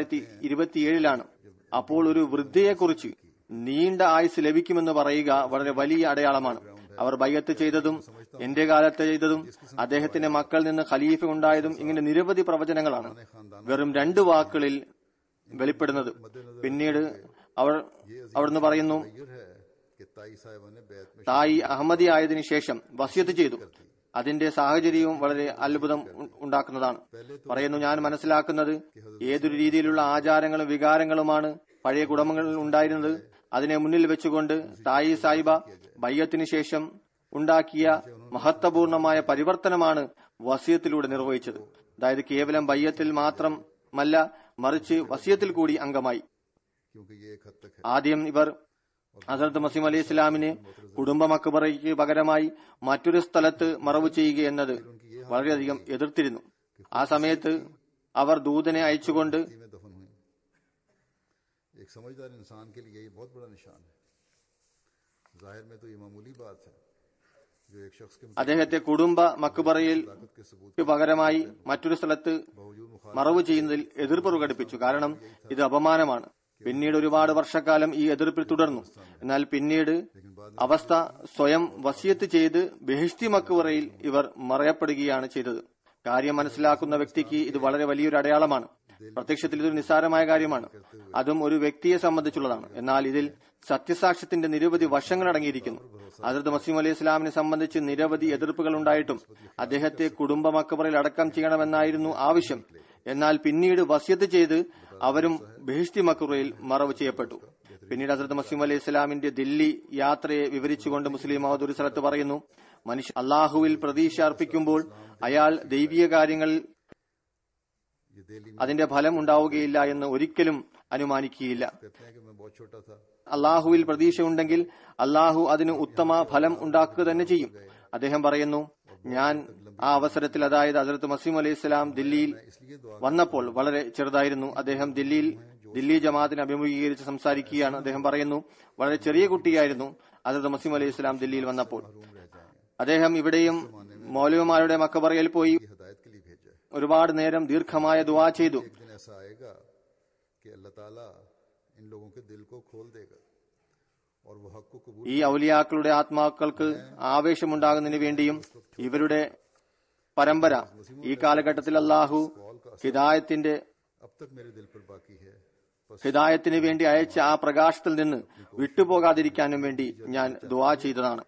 1927 അപ്പോൾ ഒരു വൃദ്ധയെക്കുറിച്ച് നീണ്ട ആയുസ് ലഭിക്കുമെന്ന് പറയുക വളരെ വലിയ അടയാളമാണ്. അവർ ബയ്യത്ത് ചെയ്തതും എന്റെ കാലത്ത് ചെയ്തതും അദ്ദേഹത്തിന്റെ മക്കളിൽ നിന്ന് ഖലീഫ ഉണ്ടായതും ഇങ്ങനെ നിരവധി പ്രവചനങ്ങളാണ് വെറും 2 വാക്കുകളിൽ വെളിപ്പെടുന്നത്. പിന്നീട് അവിടുന്ന് പറയുന്നു, है कि ताई साहिबा ने बैत में തായി അഹമ്മദി ആയതിനു ശേഷം വസിയത്ത് ചെയ്തു. അതിന്റെ സാഹചര്യവും വളരെ അത്ഭുതം ഉണ്ടാക്കുന്നതാണ്. പറയുന്നു, ഞാൻ മനസ്സിലാക്കുന്നത് ഏതൊരു രീതിയിലുള്ള ആചാരങ്ങളും വികാരങ്ങളുമാണ് പഴയ കുടുംബങ്ങളിൽ ഉണ്ടായിരുന്നത്. അതിനെ മുന്നിൽ വെച്ചുകൊണ്ട് തായി സാഹിബ ബയ്യത്തിന് ശേഷം ഉണ്ടാക്കിയ മഹത്വപൂർണമായ പരിവർത്തനമാണ് വസിയത്തിലൂടെ നിർവഹിച്ചത്. അതായത് കേവലം ബയ്യത്തിൽ മാത്രമല്ല, മറിച്ച് വസിയത്തിൽ കൂടി അംഗമായി. क्योंकि ये एक हद तक है ആദ്യം ഇവർ ഹദ്റത്ത് മസീഹ് അലൈഹി ഇസ്ലാമിനെ കുടുംബ മക്ബറയ്ക്ക് പകരമായി മറ്റൊരു സ്ഥലത്ത് മറവ് ചെയ്യുക എന്നത് വളരെയധികം എതിർത്തിരുന്നു. ആ സമയത്ത് അവർ ദൂതനെ അയച്ചുകൊണ്ട് में दफन हुई। एक समझदार इंसान के लिए ये बहुत बड़ा निशान है। जाहिर में तो ये मामूली बात है जो एक शख्स के അദ്ദേഹത്തെ കുടുംബ മക്ബറയിൽ ताकत के सबूत പകരമായി മറ്റൊരു സ്ഥലത്ത് बावजूद मुखालिफ മറവ് ചെയ്യുന്നതിൽ എതിർപ്പ് പ്രകടിപ്പിച്ചു. കാരണം ഇത് അപമാനമാണ്. പിന്നീട് ഒരുപാട് വർഷക്കാലം ഈ എതിർപ്പിൽ തുടർന്നു. എന്നാൽ പിന്നീട് അവസ്ഥ സ്വയം വസിയത്ത് ചെയ്ത് ബെഹിഷ്തി മക്ബറയിൽ ഇവർ മറയപ്പെടുകയാണ് ചെയ്തത്. കാര്യം മനസ്സിലാക്കുന്ന വ്യക്തിക്ക് ഇത് വളരെ വലിയൊരു അടയാളമാണ്. പ്രത്യക്ഷത്തിൽ ഇതൊരു നിസ്സാരമായ കാര്യമാണ്, അതും ഒരു വ്യക്തിയെ സംബന്ധിച്ചുള്ളതാണ്. എന്നാൽ ഇതിൽ സത്യസാക്ഷ്യത്തിന്റെ നിരവധി വശങ്ങൾ അടങ്ങിയിരിക്കുന്നു. ഹദ്റത്ത് മസീഹ് അലൈഹി ഇസ്ലാമിനെ സംബന്ധിച്ച് നിരവധി എതിർപ്പുകൾ ഉണ്ടായിട്ടും അദ്ദേഹത്തെ കുടുംബ മക്ബറയിൽ അടക്കം ചെയ്യണമെന്നായിരുന്നു ആവശ്യം. എന്നാൽ പിന്നീട് വസിയത്ത് ചെയ്ത് അവരും ബഹിഷ്തി മക്ബറയിൽ മറവ് ചെയ്യപ്പെട്ടു. പിന്നീട് ഹദ്റത്ത് മസീഹ് അലൈഹി ഇസ്ലാമിന്റെ ദില്ലി യാത്രയെ വിവരിച്ചുകൊണ്ട് മുസ്ലിം മൗദൂദ് ഒരു സ്ഥലത്ത് പറയുന്നു, മനുഷ്യ അള്ളാഹുവിൽ പ്രതീക്ഷ അർപ്പിക്കുമ്പോൾ അയാൾ ദൈവീയ കാര്യങ്ങളിൽ അതിന്റെ ഫലം ഉണ്ടാവുകയില്ല എന്ന് ഒരിക്കലും അനുമാനിക്കുകയില്ല. അള്ളാഹുവിൽ പ്രതീക്ഷ ഉണ്ടെങ്കിൽ അള്ളാഹു അതിന് ഉത്തമ ഫലം ഉണ്ടാക്കുക തന്നെ ചെയ്യും. അദ്ദേഹം പറയുന്നു, ഞാൻ ആ അവസരത്തിൽ, അതായത് ഹദ്റത്ത് മസീഹ് അലൈഹി ഇസ്ലാം ദില്ലിയിൽ വന്നപ്പോൾ വളരെ ചെറുതായിരുന്നു. അദ്ദേഹം ദില്ലി ജമാഅത്തിനെ അഭിമുഖീകരിച്ച് സംസാരിക്കുകയാണ്. അദ്ദേഹം പറയുന്നു, വളരെ ചെറിയ കുട്ടിയായിരുന്നു ഹദ്റത്ത് മസീഹ് അലൈഹി ഇസ്ലാം ദില്ലിയിൽ വന്നപ്പോൾ. അദ്ദേഹം ഇവിടെയും മൗലവിമാരുടെ മക്ബറയിൽ പോയി ഒരുപാട് നേരം ദീർഘമായ ദുആ ചെയ്തു. ഈ ഔലിയാക്കളുടെ ആത്മാക്കൾക്ക് ആവേശമുണ്ടാകുന്നതിന് വേണ്ടിയും ഇവരുടെ പരമ്പര ഈ കാലഘട്ടത്തിൽ അള്ളാഹു ഹിദായത്തിന് വേണ്ടി അയച്ച ആ പ്രകാശത്തിൽ നിന്ന് വിട്ടുപോകാതിരിക്കാനും വേണ്ടി ഞാൻ ദുആ ചെയ്തതാണ്.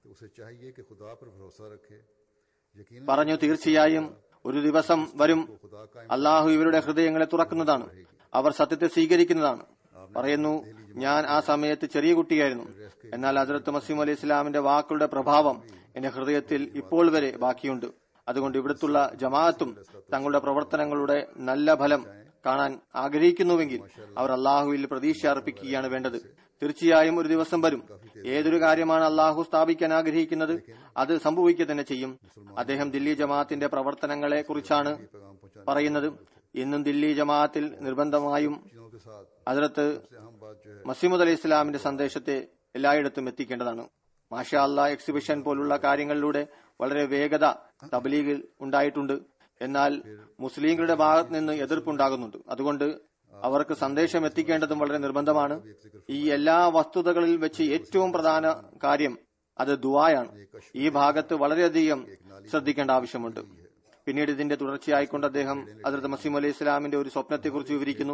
പറഞ്ഞു, തീർച്ചയായും ഒരു ദിവസം വരും അള്ളാഹു ഇവരുടെ ഹൃദയങ്ങളെ തുറക്കുന്നതാണ്, അവർ സത്യത്തെ സ്വീകരിക്കുന്നതാണ്. പറയുന്നു, ഞാൻ ആ സമയത്ത് ചെറിയ കുട്ടിയായിരുന്നു. എന്നാൽ ഹദ്റത്ത് മസീഹ് അലൈഹി ഇസ്ലാമിന്റെ വാക്കുകളുടെ പ്രഭാവം എന്റെ ഹൃദയത്തിൽ ഇപ്പോൾ വരെ ബാക്കിയുണ്ട്. അതുകൊണ്ട് ഇവിടുത്തുള്ള ജമാഅത്തും തങ്ങളുടെ പ്രവർത്തനങ്ങളുടെ നല്ല ഫലം കാണാൻ ആഗ്രഹിക്കുന്നുവെങ്കിൽ അവർ അള്ളാഹുവിൽ പ്രതീക്ഷ അർപ്പിക്കുകയാണ് വേണ്ടത്. തീർച്ചയായും ഒരു ദിവസം വരും, ഏതൊരു കാര്യമാണ് അള്ളാഹു സ്ഥാപിക്കാൻ ആഗ്രഹിക്കുന്നത് അത് സംഭവിക്കുക തന്നെ ചെയ്യും. അദ്ദേഹം ദില്ലി ജമാഅത്തിന്റെ പ്രവർത്തനങ്ങളെ കുറിച്ചാണ് പറയുന്നത്. ഇന്നും ദില്ലി ജമാഅത്തിൽ നിർബന്ധമായും ഹദ്റത്ത് മസീഹ് അലൈഹി ഇസ്ലാമിന്റെ സന്ദേശത്തെ എല്ലായിടത്തും എത്തിക്കേണ്ടതാണ്. മാഷാ അല്ലാഹ്, എക്സിബിഷൻ പോലുള്ള കാര്യങ്ങളിലൂടെ വളരെ വേഗത തബ്ലീഗിൽ ഉണ്ടായിട്ടുണ്ട്. എന്നാൽ മുസ്ലിങ്ങളുടെ ഭാഗത്ത് നിന്ന് എതിർപ്പുണ്ടാകുന്നുണ്ട്. അതുകൊണ്ട് അവർക്ക് സന്ദേശം എത്തിക്കേണ്ടതും വളരെ നിർബന്ധമാണ്. ഈ എല്ലാ വസ്തുതകളിൽ വെച്ച് ഏറ്റവും പ്രധാന കാര്യം അത് ദുആയാണ്. ഈ ഭാഗത്ത് വളരെയധികം ശ്രദ്ധിക്കേണ്ട ആവശ്യമുണ്ട്. പിന്നീട് ഇതിന്റെ തുടർച്ചയായിക്കൊണ്ട് അദ്ദേഹം ഹദ്റത്ത് മസീഹ് അലൈഹി ഇസ്ലാമിന്റെ ഒരു സ്വപ്നത്തെക്കുറിച്ച് വിവരിക്കുന്നു.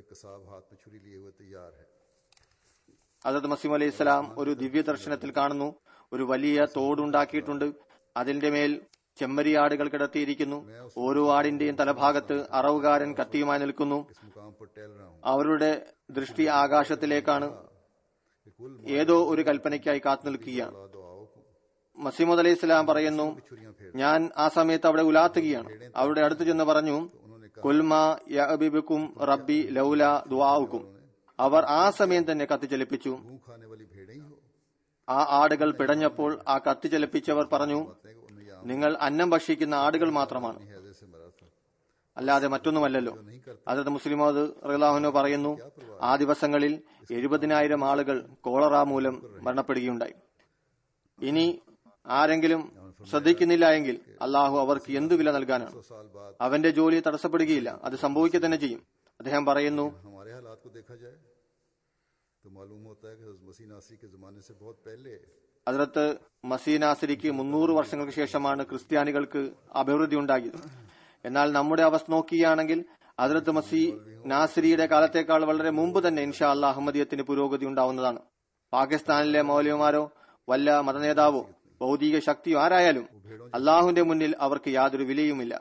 ഹദ്റത്ത് മസീഹ് അലൈഹി ഇസ്ലാം ഒരു ദിവ്യ ദർശനത്തിൽ കാണുന്നു, ഒരു വലിയ തോടുണ്ടാക്കിയിട്ടുണ്ട്. അതിന്റെ മേൽ ചെമ്മരിയാടുകൾ കിടത്തിയിരിക്കുന്നു. ഓരോ ആടിന്റെയും തലഭാഗത്ത് അറവുകാരൻ കത്തിയുമായി നിൽക്കുന്നു. അവരുടെ ദൃഷ്ടി ആകാശത്തിലേക്കാണ്. ഏതോ ഒരു കൽപ്പനയ്ക്കായി കാത്തു നിൽക്കുകയാണ്. മസീഹ് അലൈഹി ഇസ്ലാം പറയുന്നു, ഞാൻ ആ സമയത്ത് അവിടെ ഉലാത്തുകയാണ്. അവരുടെ അടുത്ത് ചെന്ന് പറഞ്ഞു, കുൽമാ യഅബിബുക്കും റബ്ബി ലൗല ദുആഉക്കും. അവർ ആ സമയം തന്നെ കത്തിച്ചലിപ്പിച്ചു. ആ ആടുകൾ പിടഞ്ഞപ്പോൾ ആ കത്തിച്ചലിപ്പിച്ചവർ പറഞ്ഞു, നിങ്ങൾ അന്നം ഭക്ഷിക്കുന്ന ആടുകൾ മാത്രമാണ്, അല്ലാതെ മറ്റൊന്നുമല്ലല്ലോ. ഹദ്റത്ത് മുസ്ലിം മൗഊദ് റളിയല്ലാഹു അൻഹു പറയുന്നു, ആ ദിവസങ്ങളിൽ 70,000 ആളുകൾ കോളറ മൂലം മരണപ്പെടുകയുണ്ടായി. ഇനി ആരെങ്കിലും ശ്രദ്ധിക്കുന്നില്ല എങ്കിൽ അള്ളാഹു അവർക്ക് എന്തു വില നൽകാനാണ്? അവന്റെ ജോലി തടസ്സപ്പെടുകയില്ല, അത് സംഭവിക്കുക തന്നെ ചെയ്യും. അദ്ദേഹം പറയുന്നു, ഹദ്റത്ത് മസീഹ് നാസിരിക്ക് 300 വർഷങ്ങൾക്ക് ശേഷമാണ് ക്രിസ്ത്യാനികൾക്ക് അഭിവൃദ്ധി ഉണ്ടാകിയത്. എന്നാൽ നമ്മുടെ അവസ്ഥ നോക്കുകയാണെങ്കിൽ ഹദ്റത്ത് മസീഹ് നാസിരിയുടെ കാലത്തേക്കാൾ വളരെ മുമ്പ് തന്നെ ഇൻഷാ അല്ലാഹ് അഹമ്മദിയത്തിന് പുരോഗതി ഉണ്ടാവുന്നതാണ്. പാകിസ്ഥാനിലെ മൗലവിമാരോ വല്ല മതനേതാവോ ഭൗതിക ശക്തിയോ ആരായാലും അള്ളാഹുവിന്റെ മുന്നിൽ അവർക്ക് യാതൊരു വിലയുമില്ല.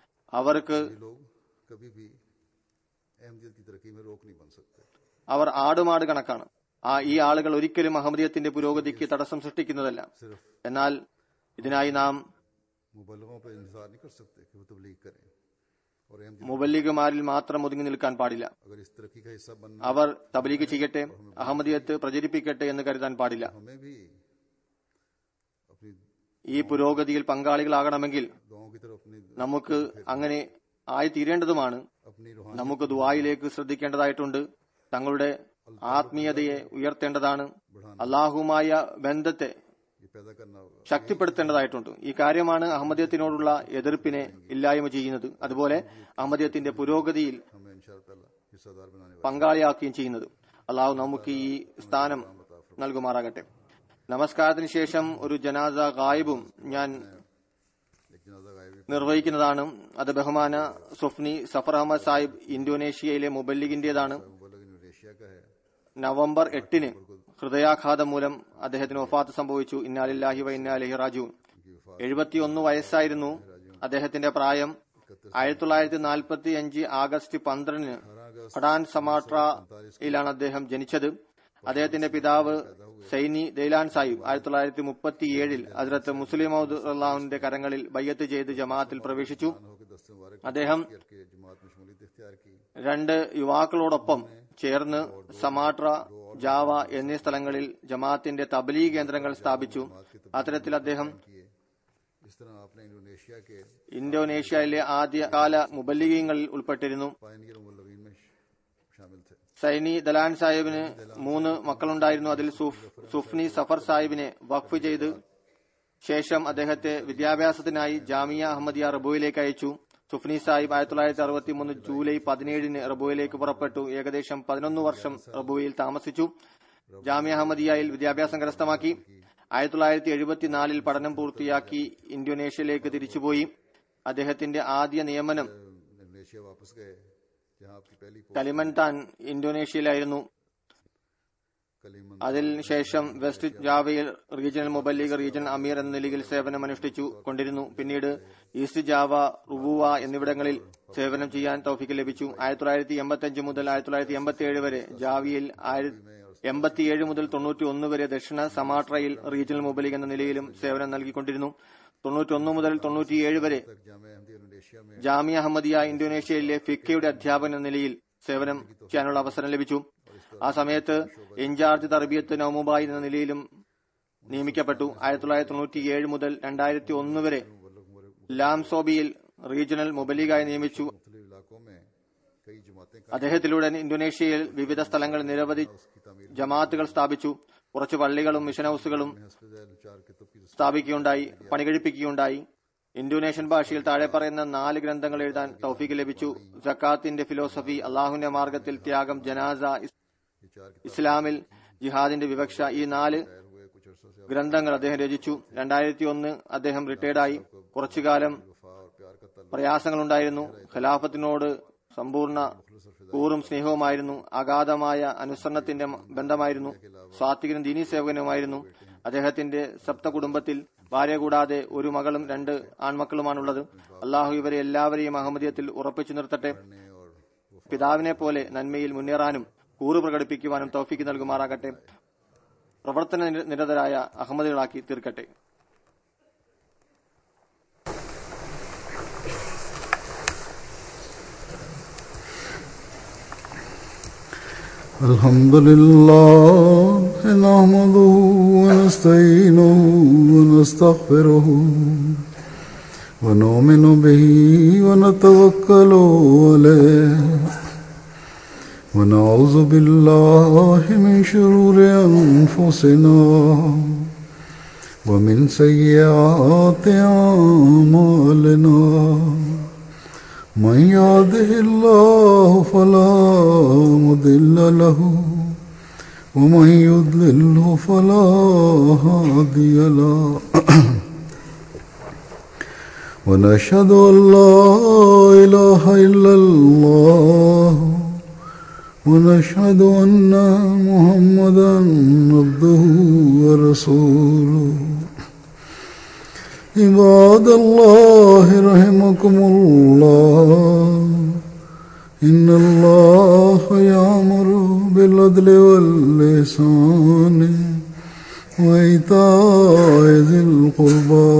അവർ ആടുമാട് കണക്കാണ്. ഈ ആളുകൾ ഒരിക്കലും അഹമ്മദിയത്തിന്റെ പുരോഗതിക്ക് തടസ്സം സൃഷ്ടിക്കുന്നതല്ല. എന്നാൽ ഇതിനായി നാം മുബല്ലിഗുമാരിൽ മാത്രം ഒതുങ്ങി നിൽക്കാൻ പാടില്ല. അവർ തബ്ലീഗ് ചെയ്യട്ടെ, അഹമ്മദിയത്ത് പ്രചരിപ്പിക്കട്ടെ എന്ന് കരുതാൻ പാടില്ല. ഈ പുരോഗതിയിൽ പങ്കാളികളാകണമെങ്കിൽ നമുക്ക് അങ്ങനെ ആയിത്തീരേണ്ടതുമാണ്. നമുക്ക് ദുആയിലേക്ക് ശ്രദ്ധിക്കേണ്ടതായിട്ടുണ്ട്. തങ്ങളുടെ ആത്മീയതയെ ഉയർത്തേണ്ടതാണ്. അള്ളാഹുമായ ബന്ധത്തെ ശക്തിപ്പെടുത്തേണ്ടതായിട്ടുണ്ട്. ഈ കാര്യമാണ് അഹമ്മദിയത്തിനോടുള്ള എതിർപ്പിനെ ഇല്ലായ്മ ചെയ്യുന്നത്, അതുപോലെ അഹമ്മദിയത്തിന്റെ പുരോഗതിയിൽ പങ്കാളിയാക്കുകയും ചെയ്യുന്നത്. അള്ളാഹു നമുക്ക് ഈ സ്ഥാനം നൽകുമാറാകട്ടെ. നമസ്കാരത്തിന് ശേഷം ഒരു ജനാസ ഗായിബും ഞാൻ നിർവഹിക്കുന്നതാണ്. അത് ബഹുമാന സുഫ്നി സഫർ അഹമ്മദ് സാഹിബ് ഇന്തോനേഷ്യയിലെ മുബല്ലിഗിന്റേതാണ്. നവംബർ 8 ഹൃദയാഘാതം മൂലം അദ്ദേഹത്തിന് വഫാത്ത് സംഭവിച്ചു. ഇന്നാലില്ലാഹി വ ഇന്നാ ഇലൈഹി റാജിഊൻ. 71 വയസ്സായിരുന്നു അദ്ദേഹത്തിന്റെ പ്രായം. 1945 ആഗസ്റ്റ് 12 പഠാൻ സമാട്രയിലാണ് അദ്ദേഹം ജനിച്ചത്. അദ്ദേഹത്തിന്റെ പിതാവ് സൈനി ദൈലാൻ സാഹിബ് 1937 ഹസ്രത്ത് മുസ്ലിം മൗദ് റളിയല്ലാഹുവിന്റെ കരങ്ങളിൽ ബയ്യത്ത് ചെയ്ത് ജമാഅത്തിൽ പ്രവേശിച്ചു. അദ്ദേഹം 2 യുവാക്കളോടൊപ്പം ചേർന്ന് സമാട്ര, ജാവ എന്നീ സ്ഥലങ്ങളിൽ ജമാഅത്തിന്റെ തബ്ലീഗ് കേന്ദ്രങ്ങൾ സ്ഥാപിച്ചു. അത്തരത്തിൽ അദ്ദേഹം ഇന്തോനേഷ്യയിലെ ആദ്യകാല മുബല്ലിഗീങ്ങളിൽ ഉൾപ്പെട്ടിരുന്നു. സൈനി ദലാൻ സാഹിബിന് 3 മക്കളുണ്ടായിരുന്നു. അതിൽ സുഫ്നി സഫർ സാഹിബിനെ വഖഫ് ചെയ്ത് ശേഷം അദ്ദേഹത്തെ വിദ്യാഭ്യാസത്തിനായി ജാമിയ അഹമ്മദിയ റബോയിലേക്ക് അയച്ചു. സുഫ്നി സാഹിബ് 1963 ജൂലൈ 17 റബോയിലേക്ക് പുറപ്പെട്ടു. ഏകദേശം 11 വർഷം റബോയിൽ താമസിച്ചു. ജാമിയ അഹമ്മദിയയിൽ വിദ്യാഭ്യാസം കരസ്ഥമാക്കി. 1974 പഠനം പൂർത്തിയാക്കി ഇന്തോനേഷ്യയിലേക്ക് തിരിച്ചുപോയി. അദ്ദേഹത്തിന്റെ ആദ്യ നിയമനം കലിമന്താൻ ഇന്തോനേഷ്യയിലായിരുന്നു. അതിനുശേഷം വെസ്റ്റ് ജാവയിൽ റീജിയണൽ മുബല്ലിഗ്, റീജിയണൽ അമീർ എന്ന നിലയിൽ സേവനമനുഷ്ഠിച്ചു കൊണ്ടിരുന്നു. പിന്നീട് ഈസ്റ്റ് ജാവ, റുബുവ എന്നിവിടങ്ങളിൽ സേവനം ചെയ്യാൻ തൗഫീക്ക് ലഭിച്ചു. 1985 മുതൽ 1987 വരെ ജാവിയിൽ, 87 മുതൽ 91 വരെ ദക്ഷിണ സമാട്രയിൽ റീജിയണൽ മുബല്ലിഗ് എന്ന നിലയിലും സേവനം നൽകിക്കൊണ്ടിരുന്നു. 91 മുതൽ 97 വരെ ജാമിയ അഹമ്മദിയ ഇന്തോനേഷ്യയിലെ ഫിഖയുടെ അധ്യാപകൻ എന്ന നിലയിൽ സേവനം ചെയ്യാനുള്ള അവസരം ലഭിച്ചു. ആ സമയത്ത് ഇൻചാർജ് തർബിയത്ത് നവമുബായി എന്ന നിലയിലും നിയമിക്കപ്പെട്ടു. 1997 മുതൽ 2001 വരെ ലാംസോബിയിൽ റീജിയണൽ മുബല്ലിഗായി നിയമിച്ചു. അദ്ദേഹത്തിലൂടെ ഇന്തോനേഷ്യയിൽ വിവിധ സ്ഥലങ്ങളിൽ നിരവധി ജമാഅത്തുകൾ സ്ഥാപിച്ചു. കുറച്ച് പള്ളികളും മിഷൻ ഹൌസുകളും സ്ഥാപിക്കുകയുണ്ടായി, പണികഴിപ്പിക്കുകയുണ്ടായി. ഇന്തോനേഷ്യൻ ഭാഷയിൽ താഴെ പറയുന്ന 4 ഗ്രന്ഥങ്ങൾ എഴുതാൻ തൗഫീക്ക് ലഭിച്ചു. സക്കാത്തിന്റെ ഫിലോസഫി, അള്ളാഹുവിന്റെ മാർഗത്തിൽ ത്യാഗം, ജനാസ, ഇസ്ലാമിൽ ജിഹാദിന്റെ വിവക്ഷ, ഈ 4 ഗ്രന്ഥങ്ങൾ അദ്ദേഹം രചിച്ചു. 2001 അദ്ദേഹം റിട്ടയർഡായി. കുറച്ചുകാലം പ്രയാസങ്ങളുണ്ടായിരുന്നു. ഖിലാഫത്തിനോട് സമ്പൂർണ്ണ കൂറും സ്നേഹവുമായിരുന്നു. അഗാധമായ അനുസരണത്തിന്റെ ബന്ധമായിരുന്നു. സ്വാത്വികനും ദീനീ സേവകനുമായിരുന്നു. അദ്ദേഹത്തിന്റെ സപ്ത കുടുംബത്തിൽ ഭാര്യ കൂടാതെ 1 മകളും 2 ആൺമക്കളുമാണുള്ളത്. അള്ളാഹു ഇവരെ എല്ലാവരെയും അഹമ്മദിയത്തിൽ ഉറപ്പിച്ചു നിർത്തട്ടെ. പിതാവിനെ പോലെ നന്മയിൽ മുന്നേറാനും കൂറ് പ്രകടിപ്പിക്കുവാനും തൗഫീക്ക് നൽകുമാറാകട്ടെ. പ്രവർത്തന നിരതരായ അഹമ്മദികളാക്കി തീർക്കട്ടെ. Alhamdulillah nahmaduhu wa nasta'inuhu wa nastaghfiruhu wa nu'minu bihi wa natawakkalu alayhi wa na'udhu billahi min shururi anfusina wa min sayyiati a'malina. من يهده الله فلا مضل له ومن يضلله فلا هادي له ونشهد أن لا إله إلا الله ونشهد أن محمدا عبده ورسوله. عباد الله رحمكم الله إن الله يأمر بالعدل والإحسان وإيتاء ذي القربى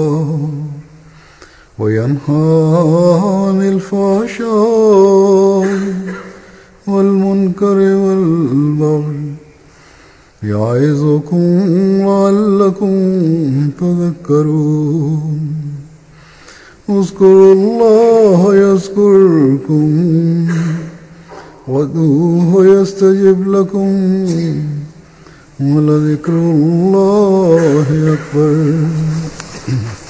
وينهى عن الفحشاء والمنكر والبغي يعظكم لعلكم تذكرون. اذكروا الله يذكركم وادعوه يستجب لكم ولذكر الله أكبر.